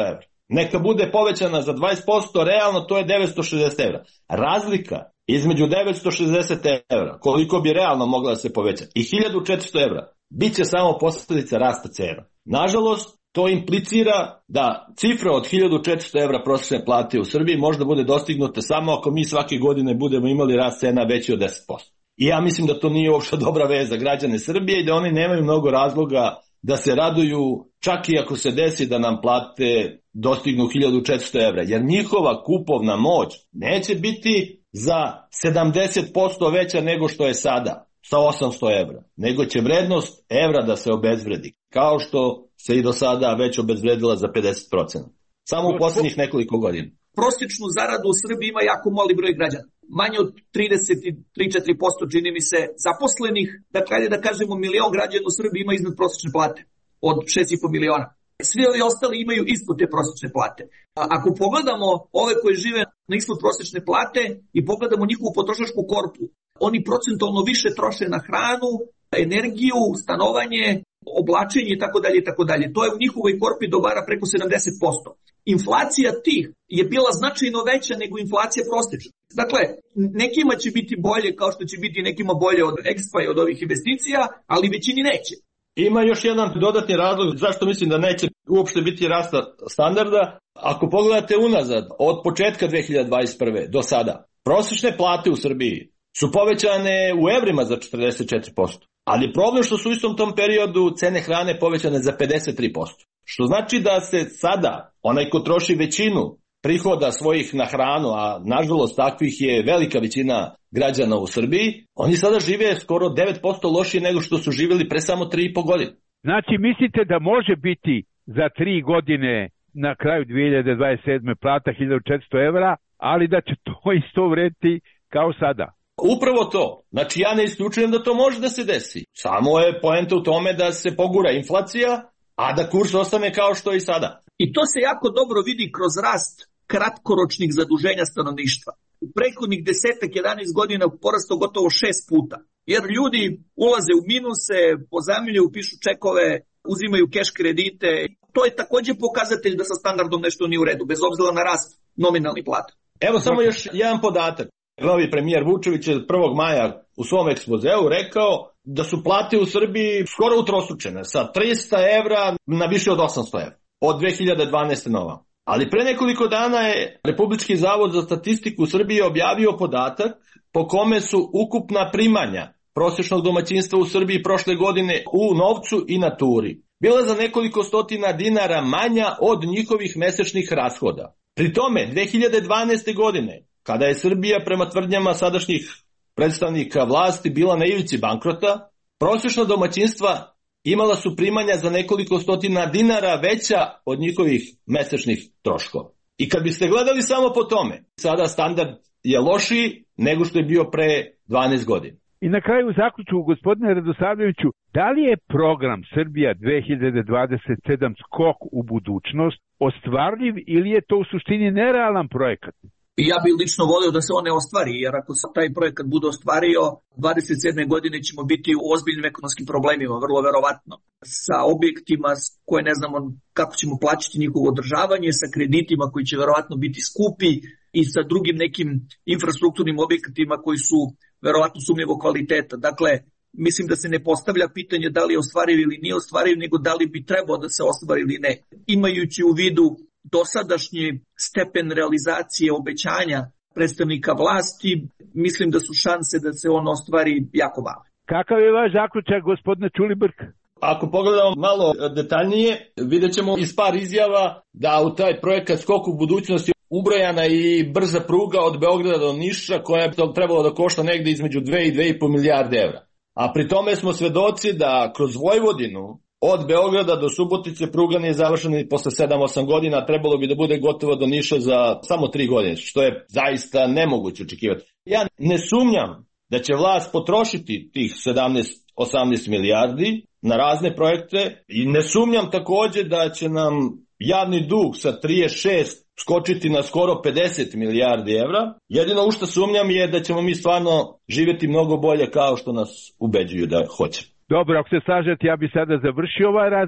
neka bude povećana za dvadeset posto, realno to je devetsto šezdeset evra. Razlika između devetsto šezdeset evra, koliko bi realno mogla da se poveća, i hiljadu četiristo evra, bit će samo posljedica rasta cena. Nažalost, to implicira da cifra od hiljadu četiristo evra prosječne plate u Srbiji možda bude dostignuta samo ako mi svake godine budemo imali rast cena veći od deset posto. I ja mislim da to nije uopšte dobra veza za građane Srbije i da oni nemaju mnogo razloga da se raduju, čak i ako se desi da nam plate dostignu hiljadu četiristo evra, jer njihova kupovna moć neće biti za sedamdeset posto veća nego što je sada sa osamsto evra, nego će vrednost evra da se obezvredi, kao što se i do sada već obezvredila za pedeset posto. Samo u posljednjih nekoliko godina. Prosječnu zaradu u Srbiji ima jako mali broj građana. Manje od trideset tri do četiri posto čini mi se zaposlenih, dakle ajde da kažemo milion građana u Srbiji ima iznad prosječne plate od šest i po miliona. Svi ovi ostali imaju ispod te prosječne plate. A ako pogledamo ove koji žive na ispod prosječne plate i pogledamo njihovu potrošačku korpu, oni procentualno više troše na hranu, energiju, stanovanje, oblačenje i tako dalje i tako dalje. To je u njihovoj korpi dobara preko sedamdeset posto. Inflacija tih je bila značajno veća nego inflacija prosječna. Dakle, nekima će biti bolje kao što će biti nekima bolje od Expa i od ovih investicija, ali većini neće. Ima još jedan dodatni razlog zašto mislim da neće uopšte biti rasta standarda. Ako pogledate unazad, od početka dve hiljade dvadeset prve do sada, prosječne plate u Srbiji su povećane u evrima za četrdeset četiri posto. Ali problem što su u istom tom periodu cene hrane povećane za pedeset tri posto. Što znači da se sada onaj ko troši većinu prihoda svojih na hranu, a nažalost takvih je velika većina građana u Srbiji, oni sada žive skoro devet posto lošije nego što su živjeli pre samo tri i po godine. Znači, mislite da može biti za tri godine na kraju dve hiljade dvadeset sedme plata hiljadu četiristo evra, ali da će to isto vrediti kao sada? Upravo to. Znači, ja ne isključujem da to može da se desi. Samo je poenta u tome da se pogura inflacija, a da kurs ostane kao što je i sada. I to se jako dobro vidi kroz rast kratkoročnih zaduženja stanovništva. U prethodnih desetak jedanaest godina porastao gotovo šest puta. Jer ljudi ulaze u minuse, pozajmljuju, pišu čekove, uzimaju keš kredite. To je također pokazatelj da sa standardom nešto nije u redu, bez obzira na rast nominalnih plata. Evo samo još jedan podatak. Novi premijer Vučević je prvog maja u svom ekspozeu rekao da su plate u Srbiji skoro utrostručene, sa trista evra na više od osamsto evra, od dve hiljade dvanaeste na ovamo. Ali pre nekoliko dana je Republički zavod za statistiku u Srbiji objavio podatak po kome su ukupna primanja prosječnog domaćinstva u Srbiji prošle godine u novcu i naturi bila za nekoliko stotina dinara manja od njihovih mesečnih rashoda. Pri tome, dve hiljade dvanaeste godine, kada je Srbija prema tvrdnjama sadašnjih predstavnika vlasti bila na ivici bankrota, prosječna domaćinstva imala su primanja za nekoliko stotina dinara veća od njihovih mesečnih troškova. I kad biste gledali samo po tome, sada standard je lošiji nego što je bio pre dvanaest godina. I na kraju zaključu, gospodine Radosavljeviću, da li je program Srbija dve hiljade dvadeset sedam skok u budućnost ostvarljiv ili je to u suštini nerealan projekat? I ja bih lično volio da se on ne ostvari, jer ako se taj projekat bude ostvario, dvadeset sedme godine ćemo biti u ozbiljnim ekonomskim problemima, vrlo verovatno. Sa objektima koje ne znamo kako ćemo plaćati njihovo održavanje, sa kreditima koji će verovatno biti skupi i sa drugim nekim infrastrukturnim objektima koji su verovatno sumnjivog kvaliteta. Dakle, mislim da se ne postavlja pitanje da li je ostvariv ili nije ostvariv, nego da li bi trebao da se ostvari ili ne. Imajući u vidu dosadašnji stepen realizacije obećanja predstavnika vlasti, mislim da su šanse da se on ostvari jako male. Kakav je vaš zaključak, gospodine Ćulibrk? Ako pogledamo malo detaljnije, vidjet ćemo iz par izjava da u taj projekat Skok u budućnosti ubrojana i brza pruga od Beograda do Niša koja je trebalo da košta negde između dve i dve i po milijarde evra. A pri tome smo svedoci da kroz Vojvodinu od Beograda do Subotice pruga nije završena posle sedam osam godina, trebalo bi da bude gotovo do Niša za samo tri godine, što je zaista nemoguće očekivati. Ja ne sumnjam da će vlast potrošiti tih sedamnaest osamnaest milijardi na razne projekte i ne sumnjam također da će nam javni dug sa trideset šest skočiti na skoro pedeset milijardi evra. Jedino u što sumnjam je da ćemo mi stvarno živjeti mnogo bolje kao što nas ubeđuju da hoće. Dobro, ako se slažete, ja bi sada završio ovaj razgovor.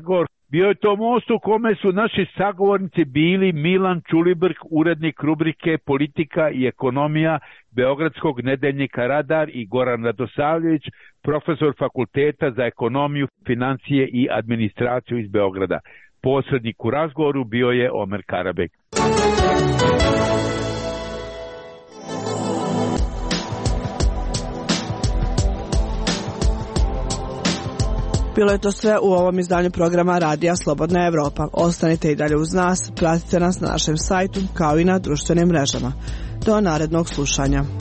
Bio je to most u kome su naši sagovornici bili Milan Čulibrk, urednik rubrike Politika i ekonomija Beogradskog nedeljnika Radar i Goran Radosavljević, profesor Fakulteta za ekonomiju, financije i administraciju iz Beograda. Posrednik u razgovoru bio je Omer Karabek. Bilo je to sve u ovom izdanju programa Radija Slobodna Evropa. Ostanite i dalje uz nas, pratite nas na našem sajtu kao i na društvenim mrežama. Do narednog slušanja.